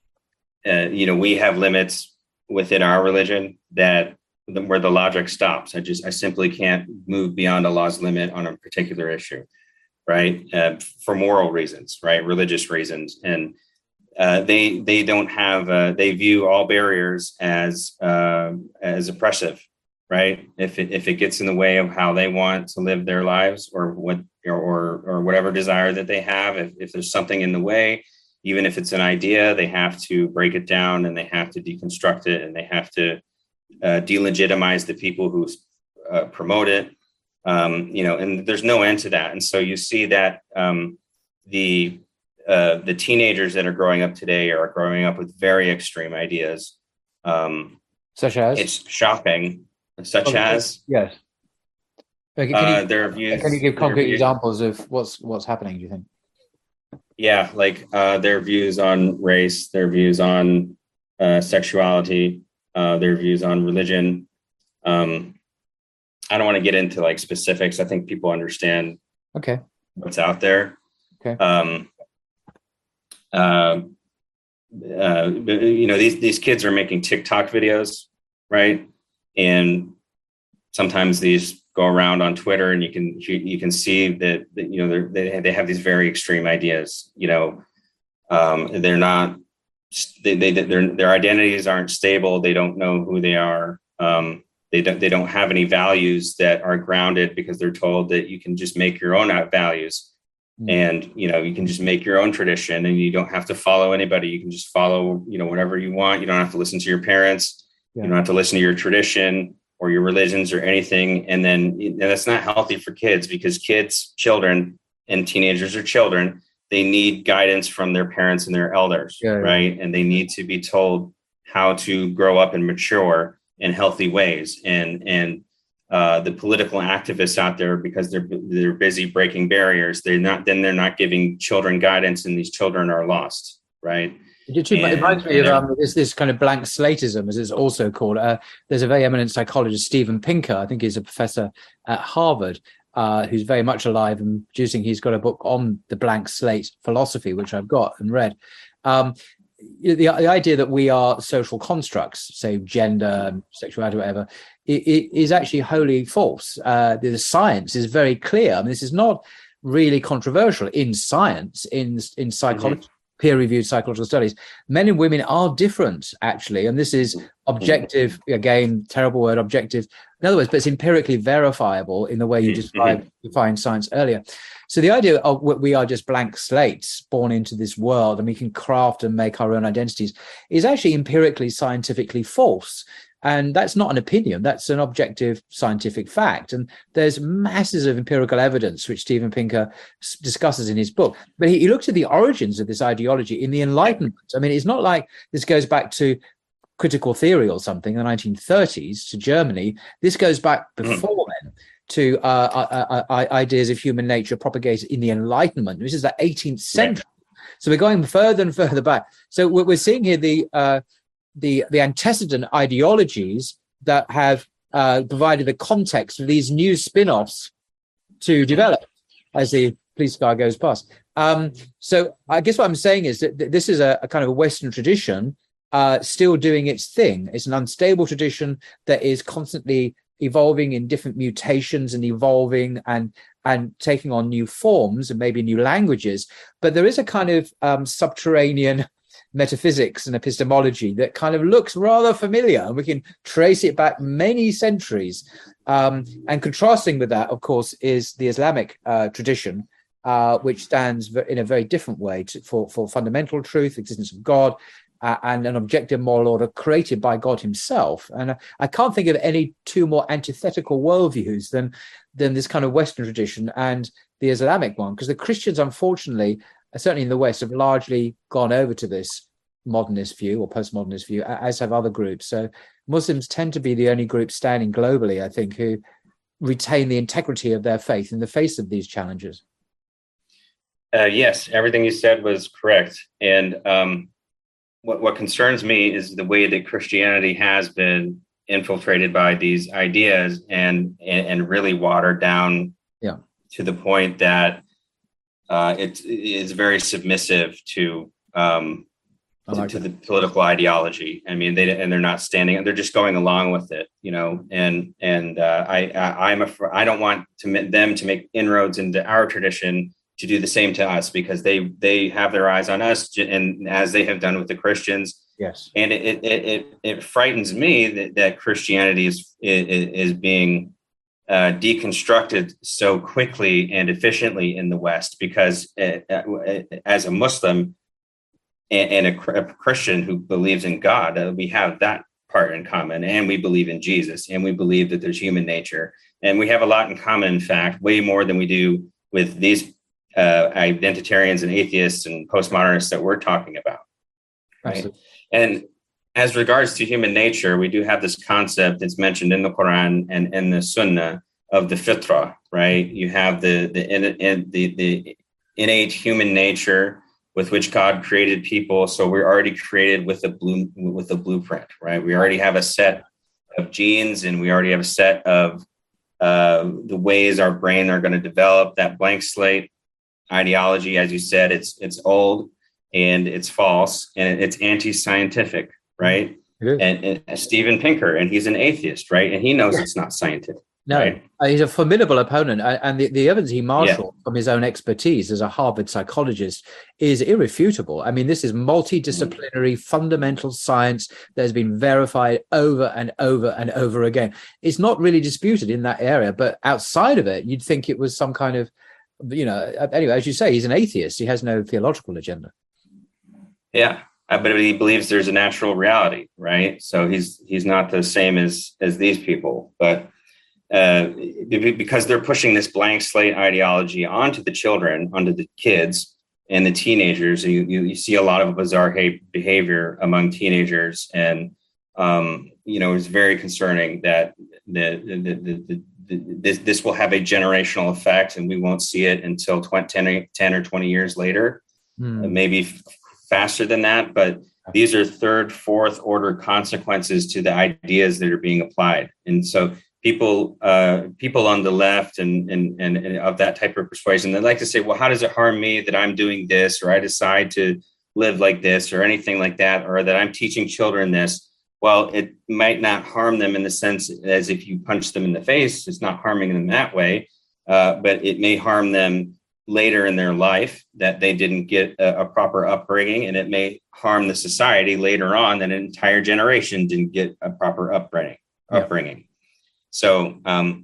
uh, you know, we have limits within our religion that where the logic stops. I just, I simply can't move beyond Allah's limit on a particular issue. Right, uh, for moral reasons, right, religious reasons, and uh, they they don't have uh, they view all barriers as uh, as oppressive, right? If it if it gets in the way of how they want to live their lives, or what or or, or whatever desire that they have, if, if there's something in the way, even if it's an idea, they have to break it down and they have to deconstruct it and they have to uh, delegitimize the people who uh, promote it. Um, you know, and there's no end to that. And so you see that um, the uh, the teenagers that are growing up today are growing up with very extreme ideas. Um, such as? It's shocking, such oh, as? Yes. Can you, uh, their views, can you give concrete views, examples of what's what's happening, do you think? Yeah, like uh, their views on race, their views on uh, sexuality, uh, their views on religion. Um, I don't want to get into like specifics. I think people understand okay. what's out there. Okay. Um, uh, uh, you know, these these kids are making TikTok videos, right? And sometimes these go around on Twitter, and you can you, you can see that, that you know they they have these very extreme ideas. You know, um, they're not they they their their identities aren't stable. They don't know who they are. Um, They don't, they don't have any values that are grounded because they're told that you can just make your own values mm. and, you know, you can just make your own tradition and you don't have to follow anybody. You can just follow, you know, whatever you want. You don't have to listen to your parents. Yeah. You don't have to listen to your tradition or your religions or anything. And then and that's not healthy for kids because kids, children and teenagers are children. They need guidance from their parents and their elders, yeah, right? Yeah. And they need to be told how to grow up and mature in healthy ways, and and uh, the political activists out there, because they're they're busy breaking barriers, they're not then they're not giving children guidance, and these children are lost, right? It reminds me of um, this this kind of blank slatism, as it's also called. Uh, there's a very eminent psychologist, Steven Pinker, I think he's a professor at Harvard, uh, who's very much alive and producing. He's got a book on the blank slate philosophy, which I've got and read. Um, The, the idea that we are social constructs, say gender, sexuality, whatever, it, it is actually wholly false. Uh, the science is very clear. I mean, this is not really controversial in science, in in psychology, mm-hmm. peer-reviewed psychological studies. Men and women are different, actually, and this is objective. Again, terrible word, objective. In other words, but it's empirically verifiable in the way you described mm-hmm. defined science earlier. So the idea of we are just blank slates born into this world and we can craft and make our own identities is actually empirically, scientifically false. And that's not an opinion. That's an objective scientific fact. And there's masses of empirical evidence, which Steven Pinker discusses in his book. But he, he looks at the origins of this ideology in the Enlightenment. I mean, it's not like this goes back to critical theory or something in the nineteen thirties to Germany. This goes back before then to uh, uh, uh, ideas of human nature propagated in the Enlightenment. This is the eighteenth century. Right. So we're going further and further back. So what we're seeing here, the uh, the the antecedent ideologies that have uh, provided the context for these new spin-offs to develop as the police car goes past. Um, so I guess what I'm saying is that th- this is a, a kind of a Western tradition uh, still doing its thing. It's an unstable tradition that is constantly evolving in different mutations and evolving and and taking on new forms and maybe new languages. But there is a kind of um, subterranean metaphysics and epistemology that kind of looks rather familiar, and we can trace it back many centuries. Um, and contrasting with that, of course, is the Islamic uh, tradition, uh, which stands in a very different way to, for, for fundamental truth, existence of God, Uh, and an objective moral order created by God himself. And uh, I can't think of any two more antithetical worldviews than than this kind of Western tradition and the Islamic one, because the Christians, unfortunately, certainly in the West, have largely gone over to this modernist view or postmodernist view, as have other groups. So Muslims tend to be the only group standing globally, I think, who retain the integrity of their faith in the face of these challenges. Uh, yes, everything you said was correct. And um What, what concerns me is the way that Christianity has been infiltrated by these ideas and and, and really watered down yeah. to the point that uh, it is very submissive to um, like to, to the political ideology. I mean, they and they're not standing; they're just going along with it, you know. And and uh, I, I I'm afraid I don't want to them to make inroads into our tradition to do the same to us, because they they have their eyes on us, and as they have done with the Christians. Yes. And it it it, it frightens me that, that Christianity is is, is being uh, deconstructed so quickly and efficiently in the West, because it, as a Muslim, and, and a, a Christian who believes in God, uh, we have that part in common, and we believe in Jesus, and we believe that there's human nature, and we have a lot in common. In fact, way more than we do with these uh, identitarians and atheists and postmodernists that we're talking about. Right. Absolutely. And as regards to human nature, we do have this concept that's mentioned in the Quran and in the Sunnah of the fitra, right? You have the the, in, the the innate human nature with which God created people. So we're already created with a blue with a blueprint, right? We already have a set of genes, and we already have a set of uh, the ways our brain are going to develop. That blank slate ideology, as you said, it's it's old and it's false and it's anti-scientific. Right. And, and Steven Pinker, and he's an atheist, right? And he knows yeah. it's not scientific. No, right? uh, he's a formidable opponent. Uh, and the, the evidence he marshaled yeah. from his own expertise as a Harvard psychologist is irrefutable. I mean, this is multidisciplinary, mm-hmm. fundamental science that has been verified over and over and over again. It's not really disputed in that area, but outside of it, you'd think it was some kind of, you know, anyway, as you say, he's an atheist. He has no theological agenda. Yeah. But he believes there's a natural reality, right? So he's he's not the same as as these people, but uh, because they're pushing this blank slate ideology onto the children, onto the kids and the teenagers, you you, you see a lot of bizarre behavior among teenagers, and um, you know, it's very concerning that the, the, the, the, the this this will have a generational effect, and we won't see it until twenty, ten or twenty years later, hmm. uh, maybe. Faster than that, but these are third, fourth order consequences to the ideas that are being applied. And so people uh, people on the left and, and, and, and of that type of persuasion, they like to say, well, how does it harm me that I'm doing this, or I decide to live like this, or anything like that, or that I'm teaching children this? Well, it might not harm them in the sense as if you punch them in the face. It's not harming them that way, uh, but it may harm them later in their life, that they didn't get a, a proper upbringing, and it may harm the society later on that an entire generation didn't get a proper upbringing. Yeah. upbringing. So, um,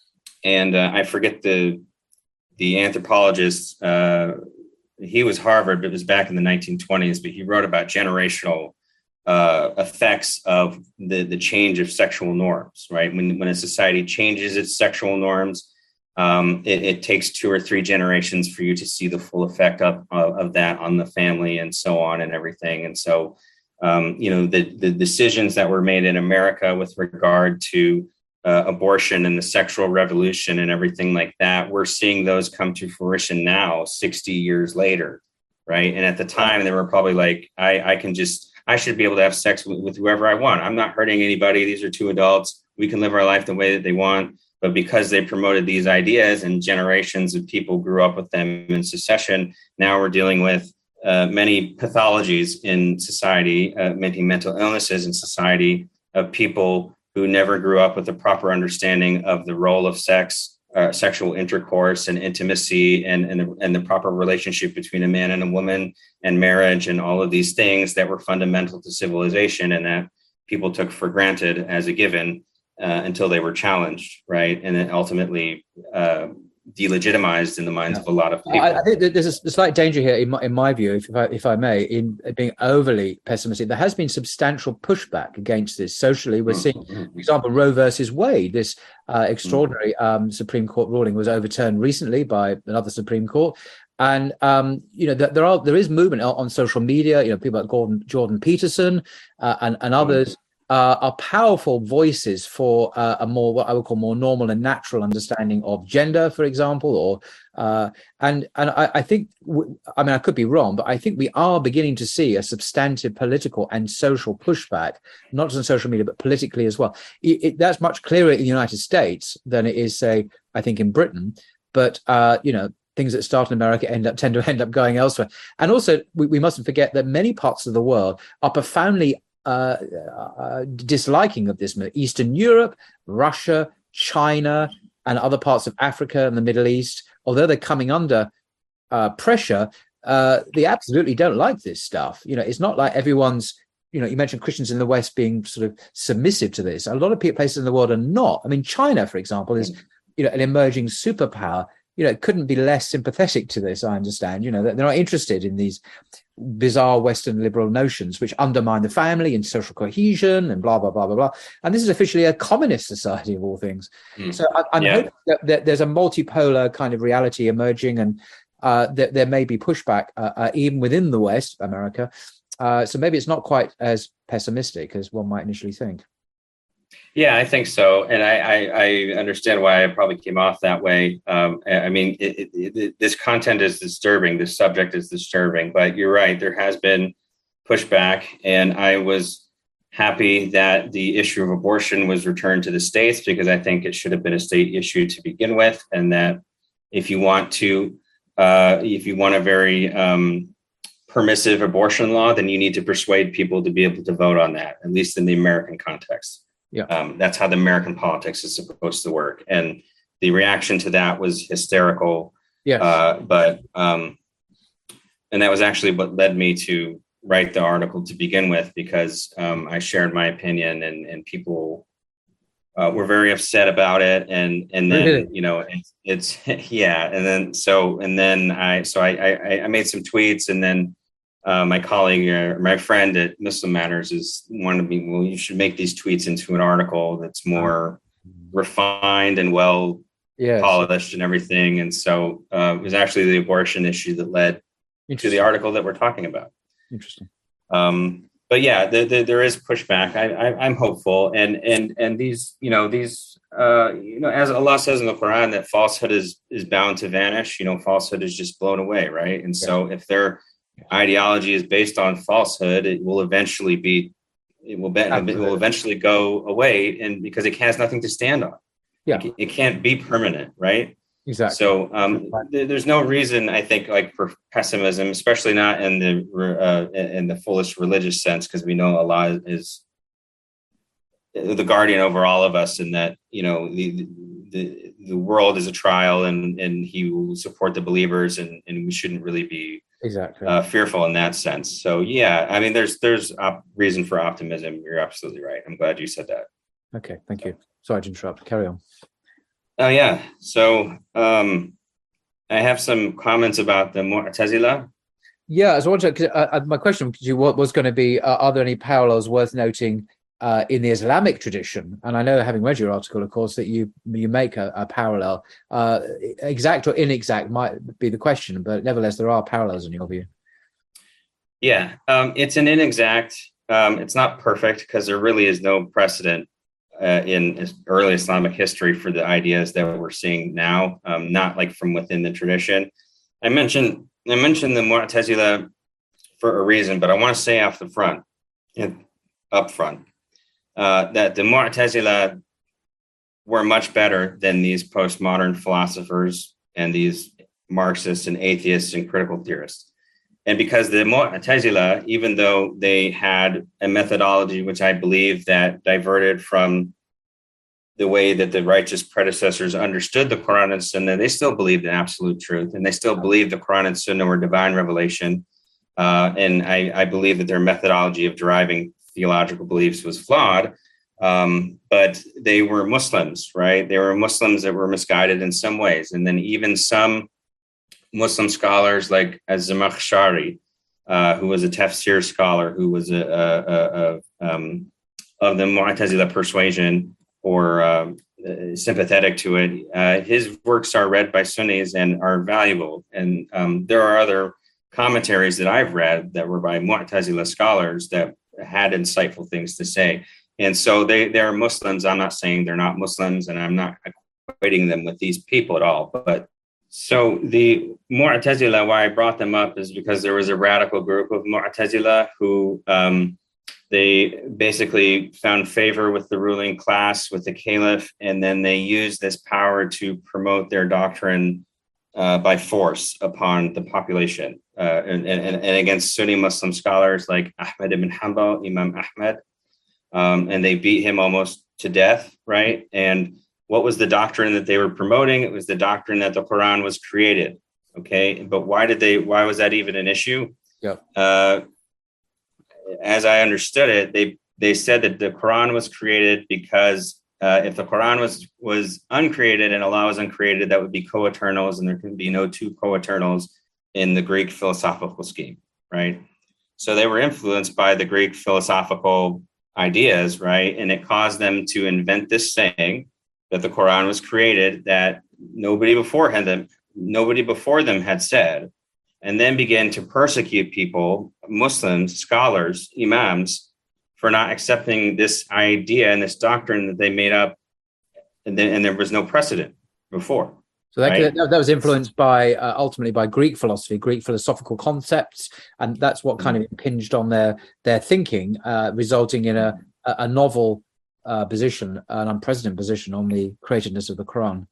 and uh, I forget the the anthropologist. Uh, he was Harvard, but it was back in the nineteen twenties. But he wrote about generational uh, effects of the the change of sexual norms. Right, when when a society changes its sexual norms. Um, it, it takes two or three generations for you to see the full effect of, of, of that on the family and so on and everything. And so, um, you know, the, the decisions that were made in America with regard to uh, abortion and the sexual revolution and everything like that, we're seeing those come to fruition now, sixty years later. Right. And at the time, they were probably like, I, I can just, I should be able to have sex with, with whoever I want. I'm not hurting anybody. These are two adults. We can live our life the way that they want. But because they promoted these ideas and generations of people grew up with them in succession, now we're dealing with uh, many pathologies in society, uh, many mental illnesses in society of people who never grew up with a proper understanding of the role of sex, uh, sexual intercourse and intimacy, and, and, the, and the proper relationship between a man and a woman, and marriage, and all of these things that were fundamental to civilization and that people took for granted as a given. Uh, until they were challenged, right? And then ultimately uh, delegitimized in the minds yeah. of a lot of people. I, I think that there's a slight danger here, in my, in my view, if, if, I, if I may, in being overly pessimistic. There has been substantial pushback against this socially. We're mm-hmm. seeing, for example, Roe versus Wade, this uh, extraordinary mm-hmm. um, Supreme Court ruling was overturned recently by another Supreme Court. And, um, you know, there are there is movement on, on social media, you know, people like Gordon, Jordan Peterson uh, and, and others. Mm-hmm. Uh, are powerful voices for uh, a more, what I would call more normal and natural understanding of gender, for example, or uh, and and I, I think, w- I mean, I could be wrong, but I think we are beginning to see a substantive political and social pushback, not just on social media, but politically as well. It, it, that's much clearer in the United States than it is, say, I think, in Britain. But uh, you know, things that start in America end up tend to end up going elsewhere. And also, we, we mustn't forget that many parts of the world are profoundly Uh, uh, disliking of this. Eastern Europe, Russia, China, and other parts of Africa and the Middle East, although they're coming under uh, pressure, uh, they absolutely don't like this stuff. You know, it's not like everyone's, you know, you mentioned Christians in the West being sort of submissive to this. A lot of places in the world are not. I mean, China, for example, is, you know, an emerging superpower. you know, couldn't be less sympathetic to this. I understand, you know, that they're not interested in these bizarre Western liberal notions which undermine the family and social cohesion and blah blah blah blah blah. And this is officially a communist society of all things. Mm. So I, I'm yeah. hoping that, that there's a multipolar kind of reality emerging, and uh, that there may be pushback uh, uh, even within the West, America. Uh, so maybe it's not quite as pessimistic as one might initially think. Yeah, I think so. And I, I, I understand why I probably came off that way. Um, I mean, it, it, it, this content is disturbing. This subject is disturbing. But you're right. There has been pushback. And I was happy that the issue of abortion was returned to the states, because I think it should have been a state issue to begin with. And that if you want to, uh, if you want a very um, permissive abortion law, then you need to persuade people to be able to vote on that, at least in the American context. Yeah, um, that's how the American politics is supposed to work, and the reaction to that was hysterical. Yeah, uh, but um, and that was actually what led me to write the article to begin with, because um, I shared my opinion, and and people uh, were very upset about it, and and then really? you know it's, it's yeah, and then so and then I so I I, I made some tweets, and then. Uh, my colleague or my friend at Muslim Matters is wanted me, well, you should make these tweets into an article that's more refined and well yes. polished and everything. And so uh, it was actually the abortion issue that led to the article that we're talking about. Interesting. Um, but yeah, the, the, there is pushback. I, I, I'm hopeful. And, and, and these, you know, these, uh, you know, as Allah says in the Quran, that falsehood is, is bound to vanish. You know, falsehood is just blown away. Right. And yeah. so if they're, ideology is based on falsehood, it will eventually be, it will be, it will eventually go away, and because it has nothing to stand on. Yeah, it, it can't be permanent, right? Exactly. So um, th- there's no reason, I think, like for pessimism, especially not in the uh, in the fullest religious sense, because we know Allah is the guardian over all of us, and that you know the the the world is a trial, and and He will support the believers, and and we shouldn't really be. Exactly. Uh, fearful in that sense. So yeah, I mean, there's there's op- reason for optimism. You're absolutely right. I'm glad you said that. Okay, thank you. Sorry to interrupt. Carry on. Oh yeah. So um, I have some comments about the Mu'tazila. Yeah, I was wondering. Uh, my question to you was going to be: uh, are there any parallels worth noting uh, in the Islamic tradition? And I know, having read your article, of course, that you you make a, a parallel. Uh, exact or inexact might be the question, but nevertheless, there are parallels in your view. Yeah, um, it's an inexact. Um, it's not perfect, because there really is no precedent uh, in early Islamic history for the ideas that we're seeing now. Um, not like from within the tradition. I mentioned I mentioned the Mu'tazila for a reason, but I want to say off the front, up front. Uh, that the Mu'tazila were much better than these postmodern philosophers and these Marxists and atheists and critical theorists. And because the Mu'tazila, even though they had a methodology which I believe that diverted from the way that the righteous predecessors understood the Quran and Sunnah, they still believed in absolute truth, and they still believed the Quran and Sunnah were divine revelation. Uh, and I, I believe that their methodology of deriving theological beliefs was flawed, um, but they were Muslims, right? They were Muslims that were misguided in some ways. And then even some Muslim scholars like Az-Zamakhshari, uh, who was a tafsir scholar, who was a, a, a, a um, of the Mu'tazila persuasion or uh, sympathetic to it, uh, his works are read by Sunnis and are valuable. And um, there are other commentaries that I've read that were by Mu'tazila scholars that had insightful things to say. And so they, they're Muslims. I'm not saying they're not Muslims, and I'm not equating them with these people at all. But so the Mu'tazila, why I brought them up is because there was a radical group of Mu'tazila who um, they basically found favor with the ruling class, with the caliph, and then they used this power to promote their doctrine uh, by force upon the population. Uh, and, and, and against Sunni Muslim scholars like Ahmad ibn Hanbal, Imam Ahmad, um, and they beat him almost to death, right? And what was the doctrine that they were promoting? It was the doctrine that the Quran was created, okay? But why did they? Why was that even an issue? Yeah. Uh, as I understood it, they they said that the Quran was created because uh, if the Quran was was uncreated and Allah was uncreated, that would be co-eternals, and there can be no two co-eternals in the Greek philosophical scheme, right? So they were influenced by the Greek philosophical ideas, right? And it caused them to invent this saying that the Quran was created that nobody before them, nobody before them had said, and then began to persecute people, Muslims, scholars, imams, for not accepting this idea and this doctrine that they made up, and, then, and there was no precedent before. So that, right? that was influenced by uh, ultimately by Greek philosophy, Greek philosophical concepts, and that's what kind of impinged on their their thinking, uh, resulting in a a novel uh, position, an unprecedented position on the createdness of the Quran.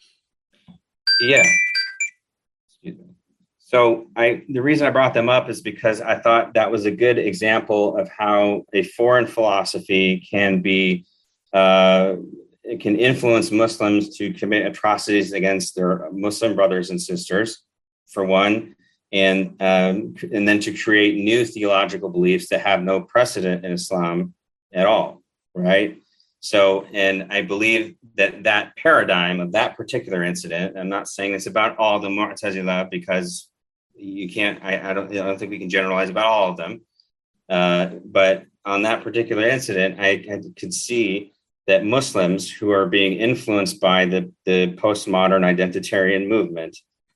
Yeah. Excuse me. So I the reason I brought them up is because I thought that was a good example of how a foreign philosophy can be. Uh, It can influence Muslims to commit atrocities against their Muslim brothers and sisters, for one, and um, and then to create new theological beliefs that have no precedent in Islam at all, right? So, and I believe that that paradigm of that particular incident, I'm not saying it's about all the Mu'tazila, because you can't, I, I don't, I don't think we can generalize about all of them, uh, but on that particular incident, I, I could see that Muslims who are being influenced by the, the postmodern identitarian movement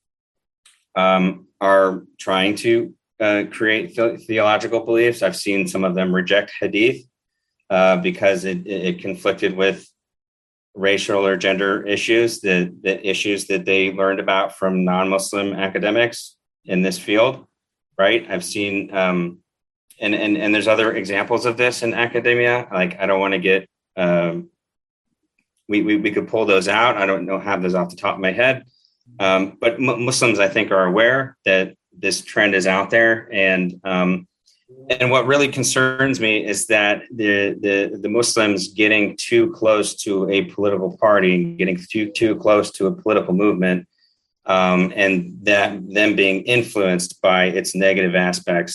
um, are trying to uh, create the- theological beliefs. I've seen some of them reject hadith uh, because it, it conflicted with racial or gender issues, the, the issues that they learned about from non-Muslim academics in this field, right? I've seen, um, and, and, and there's other examples of this in academia. Like, I don't want to get, Um, we, we we could pull those out. I don't know have those off the top of my head, um, but m- Muslims I think are aware that this trend is out there, and um, and what really concerns me is that the the the Muslims getting too close to a political party, getting too too close to a political movement, um, and that them being influenced by its negative aspects,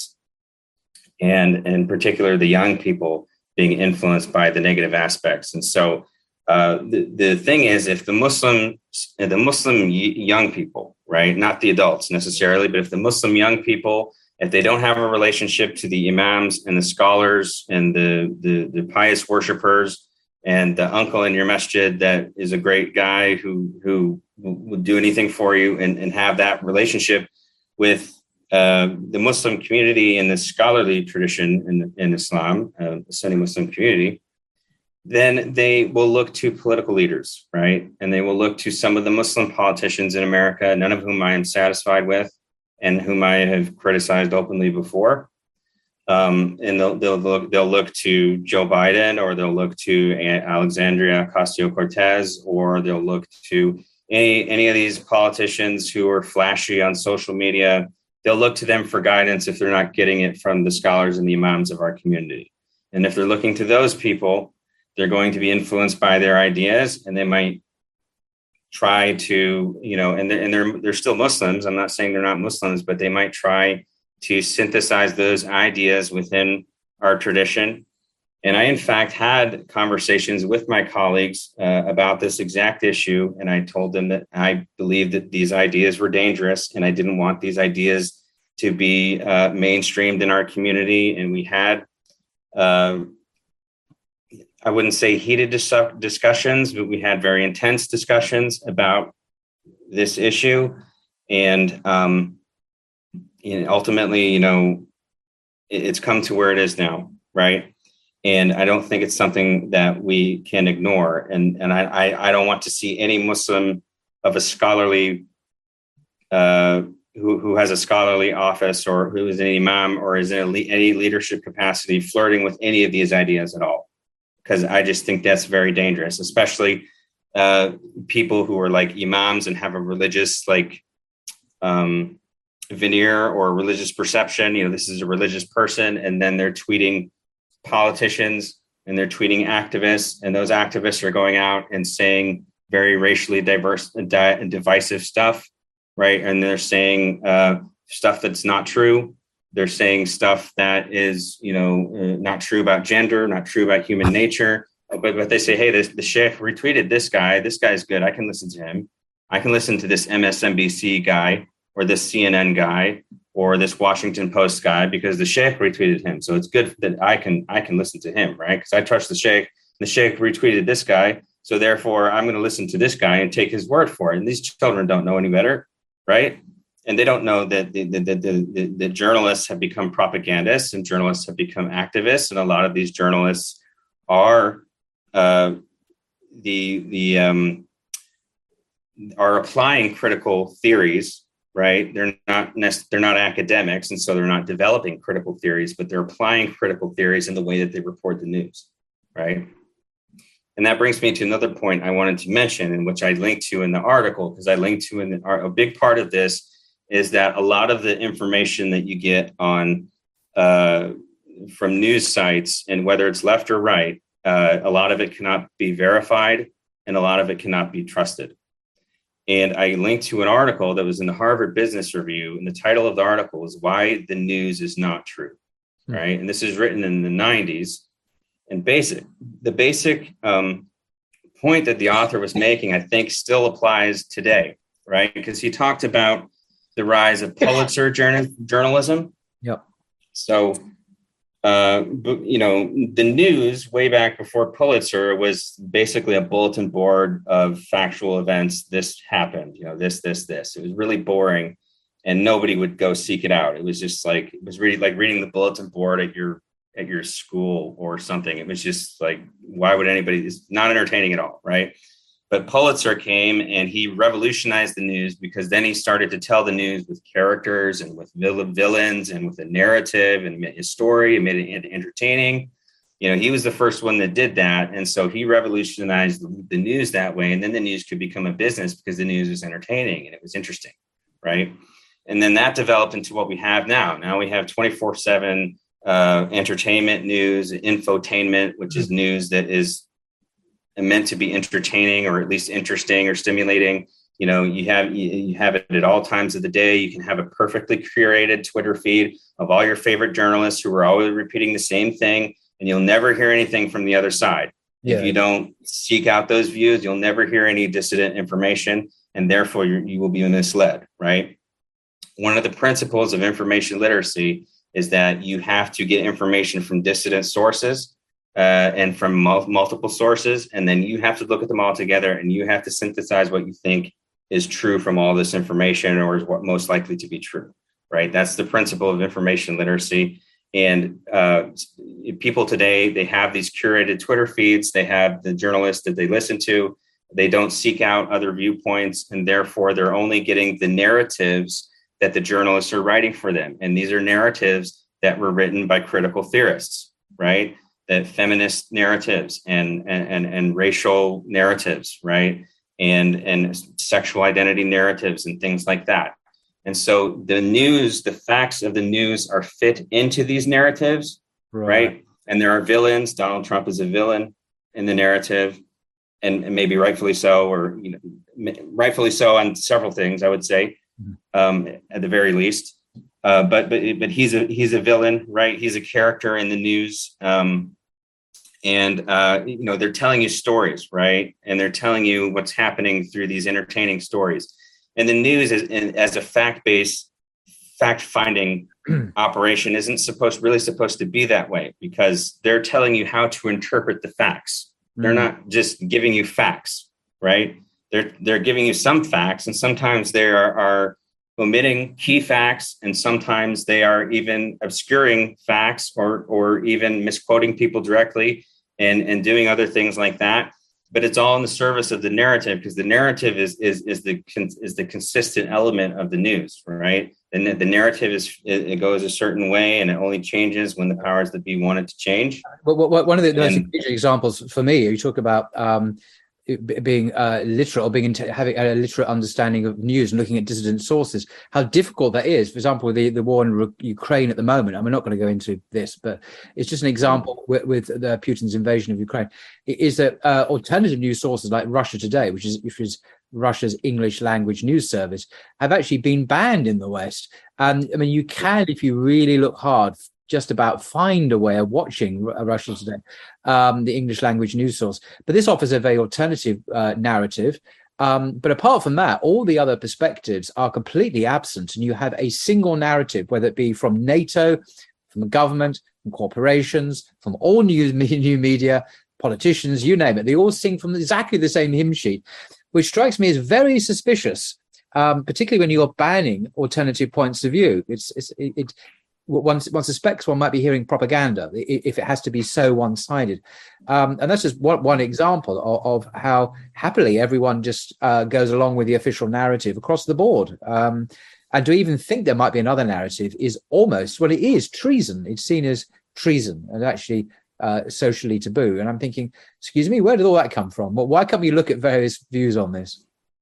and in particular the young people being influenced by the negative aspects. And so uh, the, the thing is, if the Muslim, the Muslim young people, right, not the adults necessarily, but if the Muslim young people, if they don't have a relationship to the imams and the scholars and the, the, the pious worshipers and the uncle in your masjid that is a great guy who, who would do anything for you, and, and have that relationship with Uh, the Muslim community and the scholarly tradition in, in Islam, uh, the Sunni Muslim community, then they will look to political leaders, right? And they will look to some of the Muslim politicians in America, none of whom I am satisfied with and whom I have criticized openly before. Um, and they'll, they'll, look, they'll look to Joe Biden, or they'll look to Alexandria Ocasio-Cortez, or they'll look to any, any of these politicians who are flashy on social media. They'll look to them for guidance if they're not getting it from the scholars and the imams of our community. And if they're looking to those people, they're going to be influenced by their ideas, and they might try to, you know, and they're, and they're, they're still Muslims. I'm not saying they're not Muslims, but they might try to synthesize those ideas within our tradition. And I, in fact, had conversations with my colleagues uh, about this exact issue. And I told them that I believed that these ideas were dangerous, and I didn't want these ideas to be uh, mainstreamed in our community. And we had, uh, I wouldn't say heated dis- discussions, but we had very intense discussions about this issue. And um, you know, ultimately, you know, it, it's come to where it is now, right? And I don't think it's something that we can ignore. And, and I, I, I don't want to see any Muslim of a scholarly, uh, who, who has a scholarly office, or who is an imam, or is in a le- any leadership capacity, flirting with any of these ideas at all. Because I just think that's very dangerous, especially uh, people who are like imams and have a religious like um, veneer or religious perception. You know, this is a religious person, and then they're tweeting politicians, and they're tweeting activists, and those activists are going out and saying very racially diverse and di- divisive stuff, right? And they're saying uh, stuff that's not true. They're saying stuff that is, you know, uh, not true about gender, not true about human nature, but but they say, hey, this, the sheikh retweeted this guy. This guy's good. I can listen to him. I can listen to this M S N B C guy or this C N N guy or this Washington Post guy because the sheikh retweeted him. So it's good that I can I can listen to him, right? Because I trust the sheikh. The sheikh retweeted this guy. So therefore, I'm going to listen to this guy and take his word for it. And these children don't know any better, right? And they don't know that the, the, the, the, the journalists have become propagandists and journalists have become activists. And a lot of these journalists are uh, the the um, are applying critical theories, right? They're not they're not academics, and so they're not developing critical theories, but they're applying critical theories in the way that they report the news, right? And that brings me to another point I wanted to mention, and which I linked to in the article, because I linked to in the, a big part of this is that a lot of the information that you get on uh, from news sites, and whether it's left or right, uh, a lot of it cannot be verified and a lot of it cannot be trusted. And I linked to an article that was in the Harvard Business Review, and the title of the article is Why the News is Not True, mm-hmm. right? And this is written in the nineties. And basic, the basic um, point that the author was making, I think, still applies today, right? Because he talked about the rise of Pulitzer journal- journalism. Yep. So, uh, you know, the news way back before Pulitzer was basically a bulletin board of factual events. This happened, you know, this, this, this. It was really boring, and nobody would go seek it out. It was just like it was really like reading the bulletin board at your at your school or something. It was just like, why would anybody? It's not entertaining at all, right? But Pulitzer came and he revolutionized the news, because then he started to tell the news with characters and with villains and with a narrative and a story and made it entertaining. You know, he was the first one that did that. And so he revolutionized the news that way. And then the news could become a business because the news was entertaining and it was interesting, right? And then that developed into what we have now. Now we have twenty-four seven uh, entertainment news, infotainment, which is news that is meant to be entertaining or at least interesting or stimulating. You know, you have you have it at all times of the day. You can have a perfectly curated Twitter feed of all your favorite journalists who are always repeating the same thing, and you'll never hear anything from the other side. Yeah. If you don't seek out those views, you'll never hear any dissident information, and therefore you you will be misled, right? One of the principles of information literacy is that you have to get information from dissident sources uh, and from mul- multiple sources. And then you have to look at them all together, and you have to synthesize what you think is true from all this information, or is what most likely to be true, right? That's the principle of information literacy. And uh, people today, they have these curated Twitter feeds. They have the journalists that they listen to. They don't seek out other viewpoints, and therefore they're only getting the narratives that the journalists are writing for them. And these are narratives that were written by critical theorists, right? That feminist narratives and, and, and, and racial narratives, right? And, and sexual identity narratives and things like that. And so the news, the facts of the news are fit into these narratives, right? right? And there are villains. Donald Trump is a villain in the narrative, and, and maybe rightfully so, or you know, rightfully so on several things, I would say. Um, at the very least, uh, but but but he's a he's a villain, right? He's a character in the news, um, and uh, you know they're telling you stories, right? And they're telling you what's happening through these entertaining stories. And the news, is, as a fact-based, fact-finding operation, isn't supposed really supposed to be that way, because they're telling you how to interpret the facts. Mm-hmm. They're not just giving you facts, right? They're they're giving you some facts, and sometimes they are, are omitting key facts, and sometimes they are even obscuring facts, or or even misquoting people directly, and, and doing other things like that. But it's all in the service of the narrative, because the narrative is is is the is the consistent element of the news, right? And the narrative is it goes a certain way, and it only changes when the powers that be want it to change. But one of the most examples for me, you talk about. Um, being uh, literate or being into, having a literate understanding of news and looking at dissident sources, how difficult that is. For example, the, the war in Re- Ukraine at the moment, I'm not going to go into this, but it's just an example with, with the Putin's invasion of Ukraine, it is that uh, alternative news sources like Russia Today, which is, which is Russia's English language news service, have actually been banned in the West. And I mean, you can, if you really look hard, just about find a way of watching Russia Today, um, the English language news source. But this offers a very alternative uh, narrative. Um, but apart from that, all the other perspectives are completely absent, and you have a single narrative, whether it be from NATO, from the government, from corporations, from all new, new media, politicians, you name it. They all sing from exactly the same hymn sheet, which strikes me as very suspicious, um, particularly when you're banning alternative points of view. It's, it's it, it one, one suspects one might be hearing propaganda if it has to be so one-sided. Um, and that's just one, one example of, of how happily everyone just uh, goes along with the official narrative across the board. Um, and to even think there might be another narrative is almost, well, it is treason. It's seen as treason and actually uh, socially taboo. And I'm thinking, excuse me, where did all that come from? Well, why can't we look at various views on this?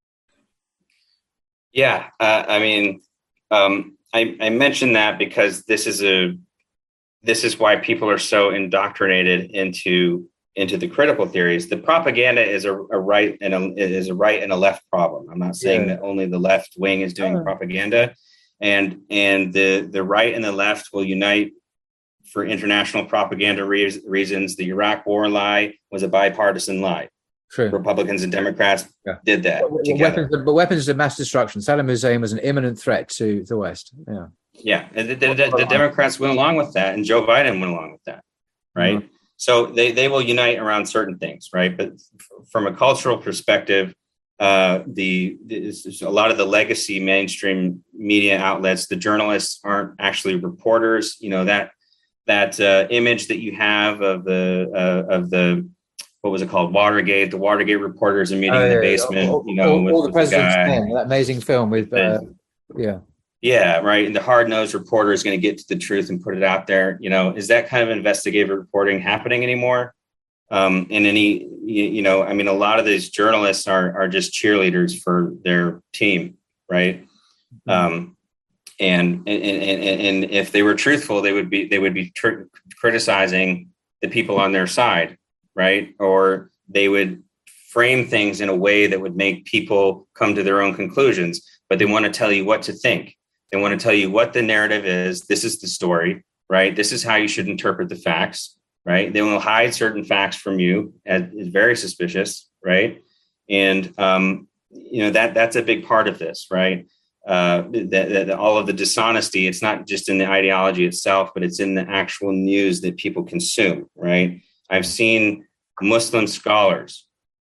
Yeah, uh, I mean, um, I, I mentioned that because this is a this is why people are so indoctrinated into into the critical theories. The propaganda is a, a right and a, is a right and a left problem. I'm not saying yeah. that only the left wing is doing oh. propaganda, and and the the right and the left will unite for international propaganda re- reasons. The Iraq War lie was a bipartisan lie. True. Republicans and Democrats yeah. did that but, together. Weapons, but weapons of mass destruction. Saddam Hussein was an imminent threat to the West. Yeah, yeah, and the, the, the, the Democrats went along with that, and Joe Biden went along with that, right? Mm-hmm. So they, they will unite around certain things, right? But f- from a cultural perspective, uh, the, the a lot of the legacy mainstream media outlets, the journalists aren't actually reporters. You know, that that uh, image that you have of the uh, of the what was it called? Watergate. The Watergate reporters are meeting oh, yeah, in the basement. All, you know, all, with, all the with president's the men, that amazing film with, uh, yeah, yeah, right. And the hard-nosed reporter is going to get to the truth and put it out there. You know, is that kind of investigative reporting happening anymore? Um, in any, you, you know, I mean, a lot of these journalists are are just cheerleaders for their team, right? Mm-hmm. Um, and, and and and if they were truthful, they would be they would be tr- criticizing the people on their side. Right? Or they would frame things in a way that would make people come to their own conclusions, but they want to tell you what to think. They want to tell you what the narrative is. This is the story, right? This is how you should interpret the facts, right? They will hide certain facts from you, and is very suspicious, right? And, um, you know, that that's a big part of this, right? Uh, that, that all of the dishonesty, it's not just in the ideology itself, but it's in the actual news that people consume, right? I've seen Muslim scholars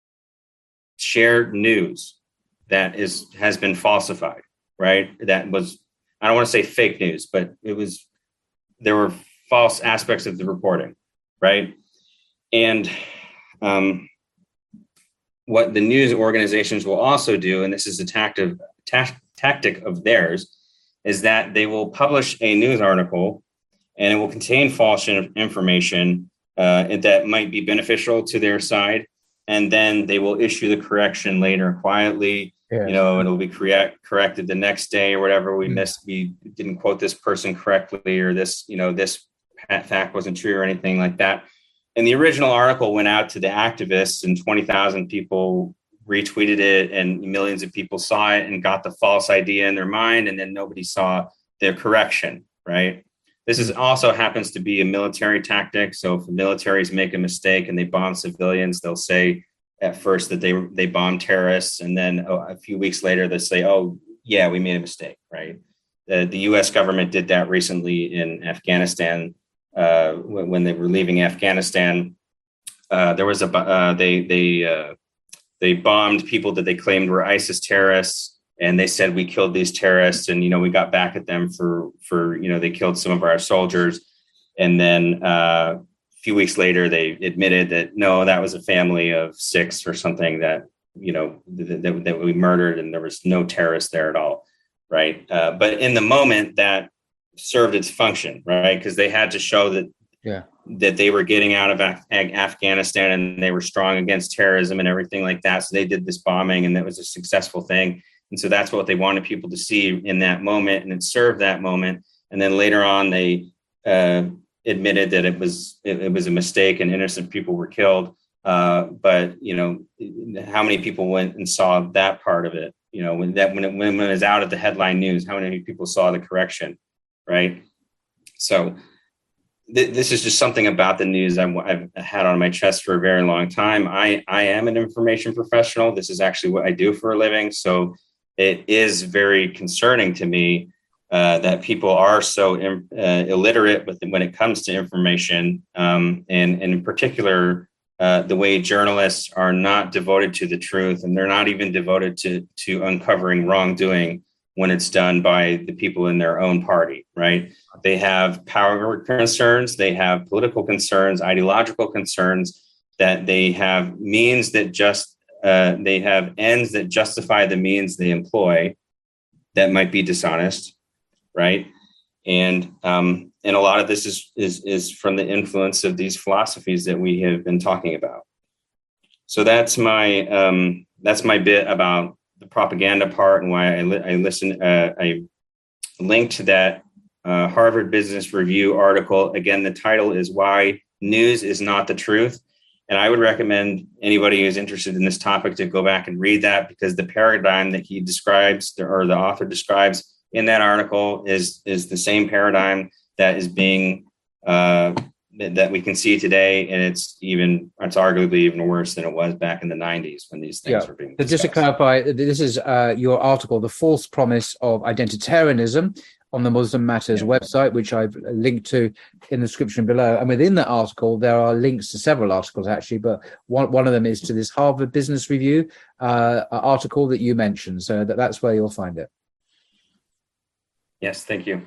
share news that is has been falsified, right? That was, I don't want to say fake news, but it was, there were false aspects of the reporting, right? And um, what the news organizations will also do, and this is a tactic, ta- tactic of theirs, is that they will publish a news article and it will contain false information Uh, that might be beneficial to their side, and then they will issue the correction later quietly. Yeah. You know, it'll be correct corrected the next day or whatever. We mm-hmm. missed, we didn't quote this person correctly, or this, you know, this fact wasn't true or anything like that. And the original article went out to the activists, and twenty thousand people retweeted it, and millions of people saw it and got the false idea in their mind, and then nobody saw their correction, right? This is also happens to be a military tactic. So if the militaries make a mistake and they bomb civilians, they'll say at first that they they bombed terrorists, and then oh, a few weeks later they'll say, "Oh, yeah, we made a mistake." Right? The, the U S government did that recently in Afghanistan uh, when, when they were leaving Afghanistan. Uh, there was a uh, they they uh, they bombed people that they claimed were ISIS terrorists. And they said, we killed these terrorists, and, you know, we got back at them for, for, you know, they killed some of our soldiers. And then uh, a few weeks later, they admitted that, no, that was a family of six or something that, you know, that, that, that we murdered, and there was no terrorists there at all. Right. Uh, but in the moment, that served its function, right? Because they had to show that, yeah, that they were getting out of Af- Afghanistan and they were strong against terrorism and everything like that. So they did this bombing, and that was a successful thing. And so that's what they wanted people to see in that moment, and it served that moment. And then later on, they uh, admitted that it was it, it was a mistake and innocent people were killed. Uh, but you know, how many people went and saw that part of it? You know, when that when it, when it was out of the headline news, how many people saw the correction, right? So th- this is just something about the news I've, I've had on my chest for a very long time. I, I am an information professional. This is actually what I do for a living. So it is very concerning to me uh, that people are so im- uh, illiterate with when it comes to information, um, and, and in particular, uh, the way journalists are not devoted to the truth, and they're not even devoted to to uncovering wrongdoing when it's done by the people in their own party, right? They have power concerns, they have political concerns, ideological concerns, that they have means that just, uh, they have ends that justify the means they employ that might be dishonest, right? And um, and a lot of this is, is, is from the influence of these philosophies that we have been talking about. So that's my, um, that's my bit about the propaganda part and why I, li- I listened, uh, I linked to that uh, Harvard Business Review article. Again, the title is Why News is Not the Truth. And I would recommend anybody who's interested in this topic to go back and read that, because the paradigm that he describes, or the author describes in that article, is, is the same paradigm that is being, uh, that we can see today, and it's even it's arguably even worse than it was back in the nineties when these things Yeah. were being So discussed. just to clarify, this is uh, your article, The False Promise of Identitarianism, on the Muslim Matters Yeah. website, which I've linked to in the description below. And within that article, there are links to several articles, actually, but one, one of them is to this Harvard Business Review uh, article that you mentioned. So that, that's where you'll find it. Yes, thank you.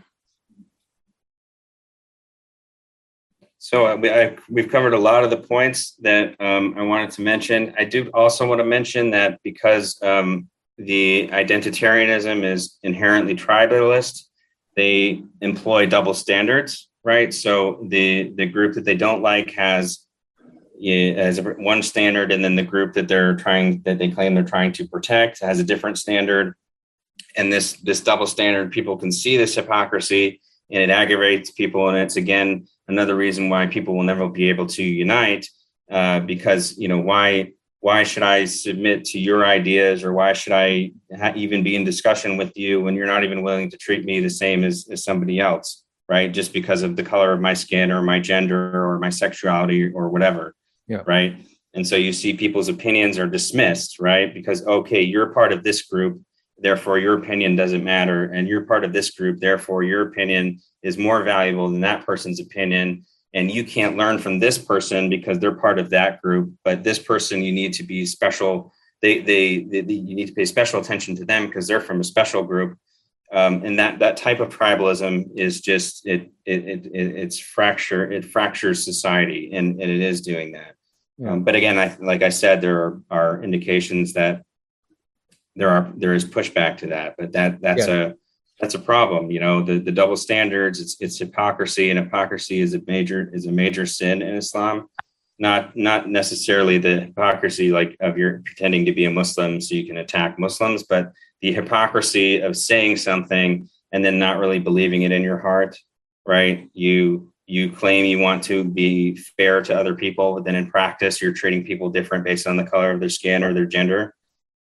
So uh, we, I, we've covered a lot of the points that um, I wanted to mention. I do also want to mention that because um, the identitarianism is inherently tribalist, they employ double standards, right? So the the group that they don't like has yeah, has one standard, and then the group that they're trying that they claim they're trying to protect has a different standard. And this this double standard, people can see this hypocrisy, and it aggravates people. And it's, again, another reason why people will never be able to unite, uh, because, you know, why why should I submit to your ideas, or why should I ha- even be in discussion with you when you're not even willing to treat me the same as, as somebody else, right? Just because of the color of my skin or my gender or my sexuality or whatever, yeah. Right? And so you see people's opinions are dismissed, right? Because, okay, you're part of this group, therefore your opinion doesn't matter, and you're part of this group, therefore your opinion is more valuable than that person's opinion, and you can't learn from this person because they're part of that group, but this person, you need to be special. They, they, they you need to pay special attention to them because they're from a special group. Um, and that that type of tribalism is just it it, it it's fracture it fractures society, and, and it is doing that. Yeah. Um, but again, I, like I said, there are, are indications that there are there is pushback to that, but that that's yeah. a that's a problem. You know, the, the double standards, it's it's hypocrisy, and hypocrisy is a major is a major sin in Islam. Not not necessarily the hypocrisy like of you're pretending to be a Muslim so you can attack Muslims, but the hypocrisy of saying something and then not really believing it in your heart, right? You you claim you want to be fair to other people, but then in practice you're treating people different based on the color of their skin or their gender.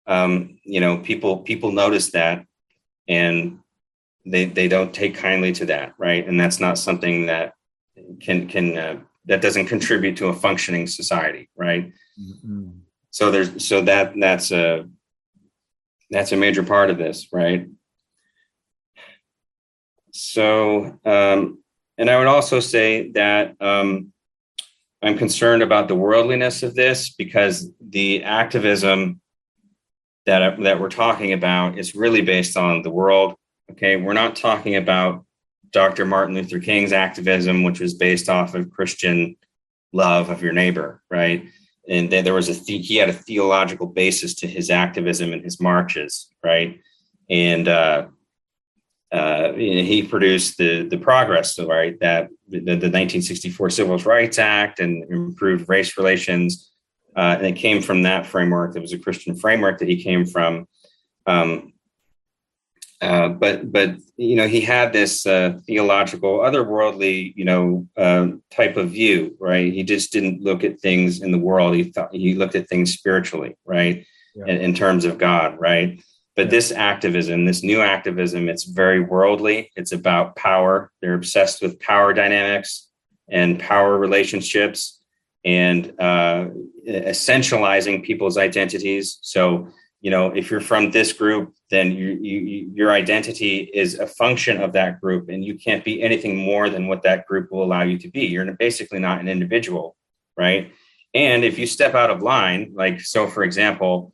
Um, you know, people people notice that, and they they don't take kindly to that, right? And that's not something that can can uh, that doesn't contribute to a functioning society, right? Mm-hmm. So there's so that that's a that's a major part of this, right? So, um, and I would also say that um, I'm concerned about the worldliness of this, because the activism that that we're talking about is really based on the world. Okay, we're not talking about Doctor Martin Luther King's activism, which was based off of Christian love of your neighbor, right? And then there was a the- he had a theological basis to his activism and his marches, right? And uh, uh, he produced the the progress, right? That the, the nineteen sixty-four Civil Rights Act and improved race relations. Uh, and it came from that framework. It was a Christian framework that he came from. Um, uh, but, but you know, he had this uh, theological, otherworldly, you know, uh, type of view, right? He just didn't look at things in the world. He thought he looked at things spiritually, right? Yeah. In, in terms of God, right? But yeah. This activism, this new activism, it's very worldly. It's about power. They're obsessed with power dynamics. and power relationships and uh, essentializing people's identities. So, you know, if you're from this group, then you, you, your identity is a function of that group, and you can't be anything more than what that group will allow you to be. You're basically not an individual, right? And if you step out of line, like, so for example,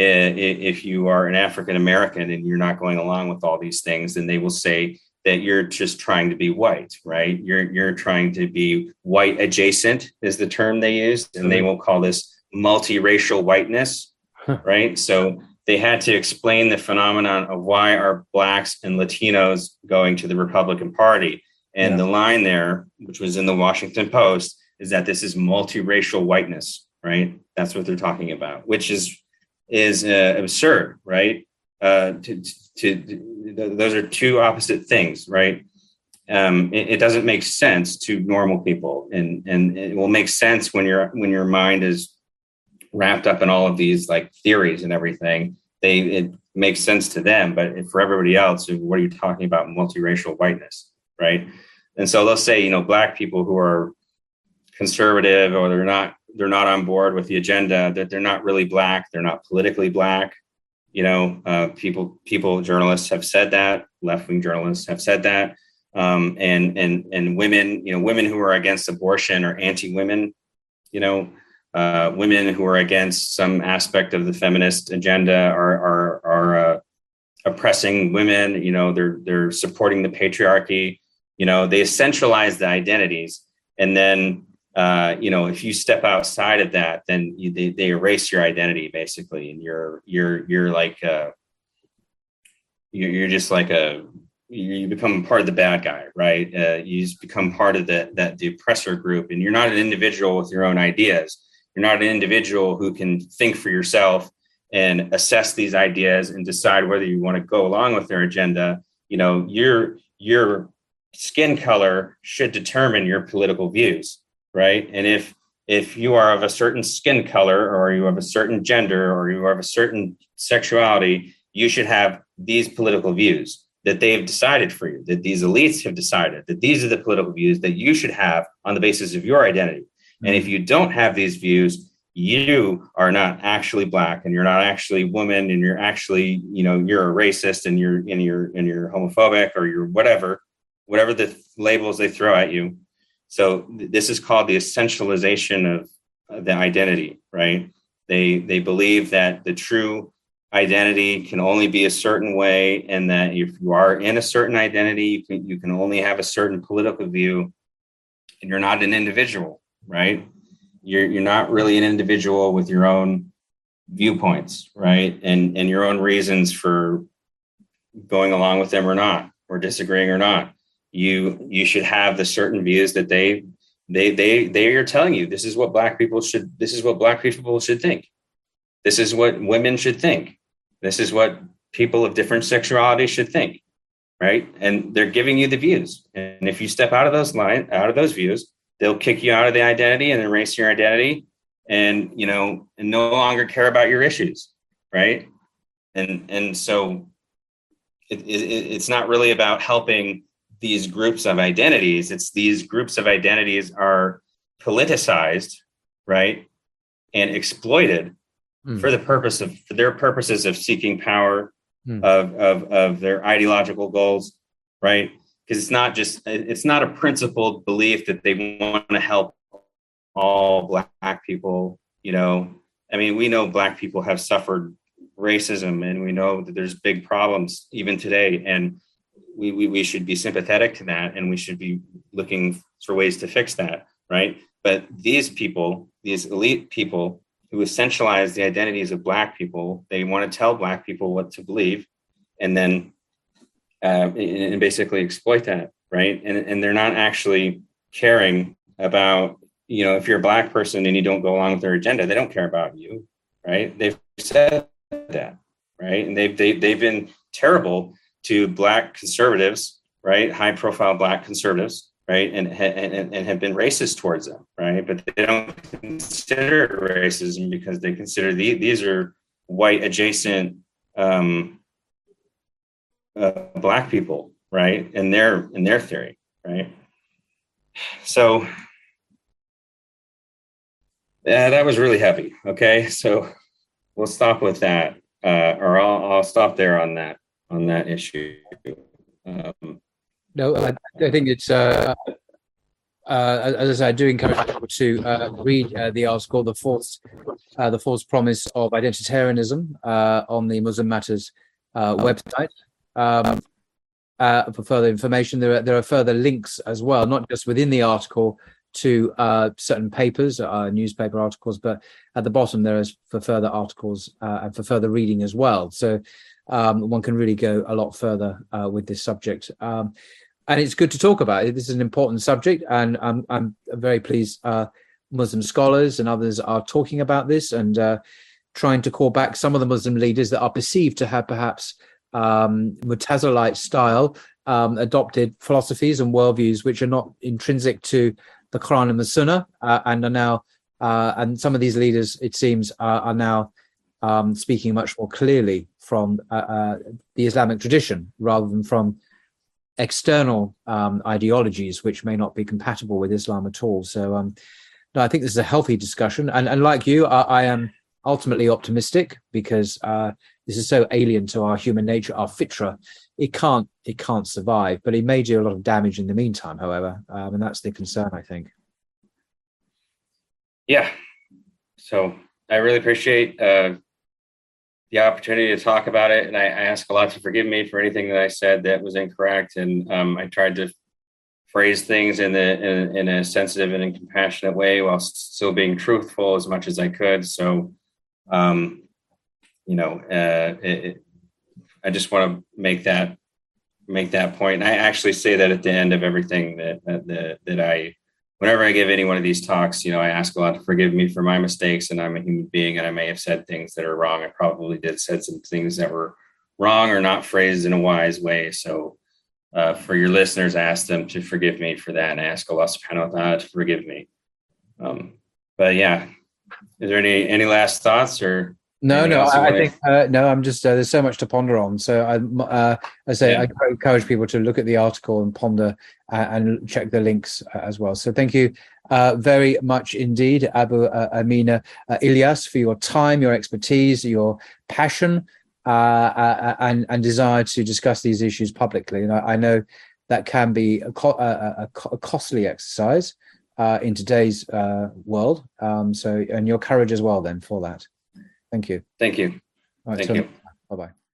if you are an African American and you're not going along with all these things, then they will say that you're just trying to be white, right? You're you're trying to be white adjacent is the term they use, and they will call this multiracial whiteness, right? So they had to explain the phenomenon of why are Blacks and Latinos going to the Republican Party. And yeah. the line there, which was in the Washington Post, is that this is multiracial whiteness, right? That's what they're talking about, which is is uh, absurd, right? Uh, to, to, to those are two opposite things, right? Um, it, it doesn't make sense to normal people, and and it will make sense when your when your mind is wrapped up in all of these like theories and everything. They it makes sense to them, but for everybody else, what are you talking about? Multiracial whiteness, right? And so they'll say, you know, Black people who are conservative or they're not they're not on board with the agenda, that they're not really Black, they're not politically Black. You know, uh, people, people, journalists have said that, left-wing journalists have said that, um, and and and women, you know, women who are against abortion or anti-women, you know, uh, women who are against some aspect of the feminist agenda are are are uh, oppressing women. You know, they're they're supporting the patriarchy. You know, they essentialize the identities, and then. Uh, you know, if you step outside of that, then you, they, they erase your identity basically, and you're you're you're like uh, you're, you're just like a you become part of the bad guy, right? Uh, you just become part of the that the oppressor group, and you're not an individual with your own ideas. You're not an individual who can think for yourself and assess these ideas and decide whether you want to go along with their agenda. You know, your your skin color should determine your political views. Right. And if if you are of a certain skin color, or you have a certain gender, or you have a certain sexuality, you should have these political views that they have decided for you, that these elites have decided that these are the political views that you should have on the basis of your identity. Mm-hmm. And if you don't have these views, you are not actually Black, and you're not actually woman, and you're actually, you know, you're a racist, and you're and you're and you're homophobic, or you're whatever, whatever the labels they throw at you. So this is called the essentialization of the identity, right? They they believe that the true identity can only be a certain way, and that if you are in a certain identity, you can you can only have a certain political view, and you're not an individual, right? You're you're not really an individual with your own viewpoints, right? And and your own reasons for going along with them or not, or disagreeing or not. You you should have the certain views that they they they they are telling you. This is what Black people should. This is what Black people should think. This is what women should think. This is what people of different sexuality should think, right? And they're giving you the views. And if you step out of those line out of those views, they'll kick you out of the identity and erase your identity, and you know, and no longer care about your issues, right? And and so it, it, it's not really about helping these groups of identities. It's these groups of identities are politicized, right, and exploited mm. for the purpose of for their purposes of seeking power, mm. of, of of their ideological goals, right? Because it's not just it's not a principled belief that they want to help all Black people. You know, I mean, we know Black people have suffered racism, and we know that there's big problems even today, and We, we we should be sympathetic to that, and we should be looking for ways to fix that, right? But these people, these elite people who essentialize the identities of Black people, they want to tell Black people what to believe, and then uh, and basically exploit that, right? And and they're not actually caring about, you know, if you're a Black person and you don't go along with their agenda, they don't care about you, right? They've said that, right? And they've they, they've been terrible to Black conservatives, right? High profile Black conservatives, right? And, and, and have been racist towards them, right? But they don't consider it racism because they consider the, these are white adjacent um, uh, Black people, right? In their, in their theory, right? So yeah, that was really heavy. Okay, so we'll stop with that, uh, or I'll, I'll stop there on that on that issue. Um, No, I, I think it's. Uh, uh, as I say, I do encourage people to uh, read uh, the article, "The False, uh, the False Promise of Identitarianism," uh, on the Muslim Matters uh, website. Um, uh, for further information, there are there are further links as well, not just within the article to uh, certain papers, uh, newspaper articles, but at the bottom there is for further articles uh, and for further reading as well. So um, one can really go a lot further uh, with this subject. Um, and it's good to talk about it. This is an important subject, and I'm, I'm very pleased uh, Muslim scholars and others are talking about this and uh, trying to call back some of the Muslim leaders that are perceived to have perhaps um, Mutazilite style um, adopted philosophies and worldviews which are not intrinsic to the Quran and the Sunnah, uh, and are now, uh, and some of these leaders, it seems, uh, are now um, speaking much more clearly from uh, uh, the Islamic tradition rather than from external um, ideologies which may not be compatible with Islam at all. So um, no, I think this is a healthy discussion. And, and like you, I, I am ultimately optimistic because uh, this is so alien to our human nature, our fitra. It can't, it can't survive, but it may do a lot of damage in the meantime, however. Um, and that's the concern, I think. Yeah. So I really appreciate uh, the opportunity to talk about it. And I, I ask Allah to forgive me for anything that I said that was incorrect. And um, I tried to phrase things in, the, in, in a sensitive and compassionate way while still being truthful as much as I could. So, um, you know, uh, it, it, I just want to make that make that point. And I actually say that at the end of everything that, that, that I, whenever I give any one of these talks, you know, I ask Allah to forgive me for my mistakes, and I'm a human being and I may have said things that are wrong. I probably did said some things that were wrong or not phrased in a wise way. So uh, for your listeners, I ask them to forgive me for that and I ask Allah subhanahu wa ta'ala to forgive me. Um, but yeah, is there any, any last thoughts or? No, no, I, I think uh, no. I'm just uh, there's so much to ponder on. So I, uh, I say yeah. I encourage people to look at the article and ponder uh, and check the links uh, as well. So thank you uh, very much indeed, Abu uh, Amina uh, Ilyas, for your time, your expertise, your passion, uh, uh, and and desire to discuss these issues publicly. And I, I know that can be a, co- a, a, a costly exercise uh, in today's uh, world. Um, so and your courage as well, then, for that. Thank you. Thank you. All right, Thank so, you. Bye-bye.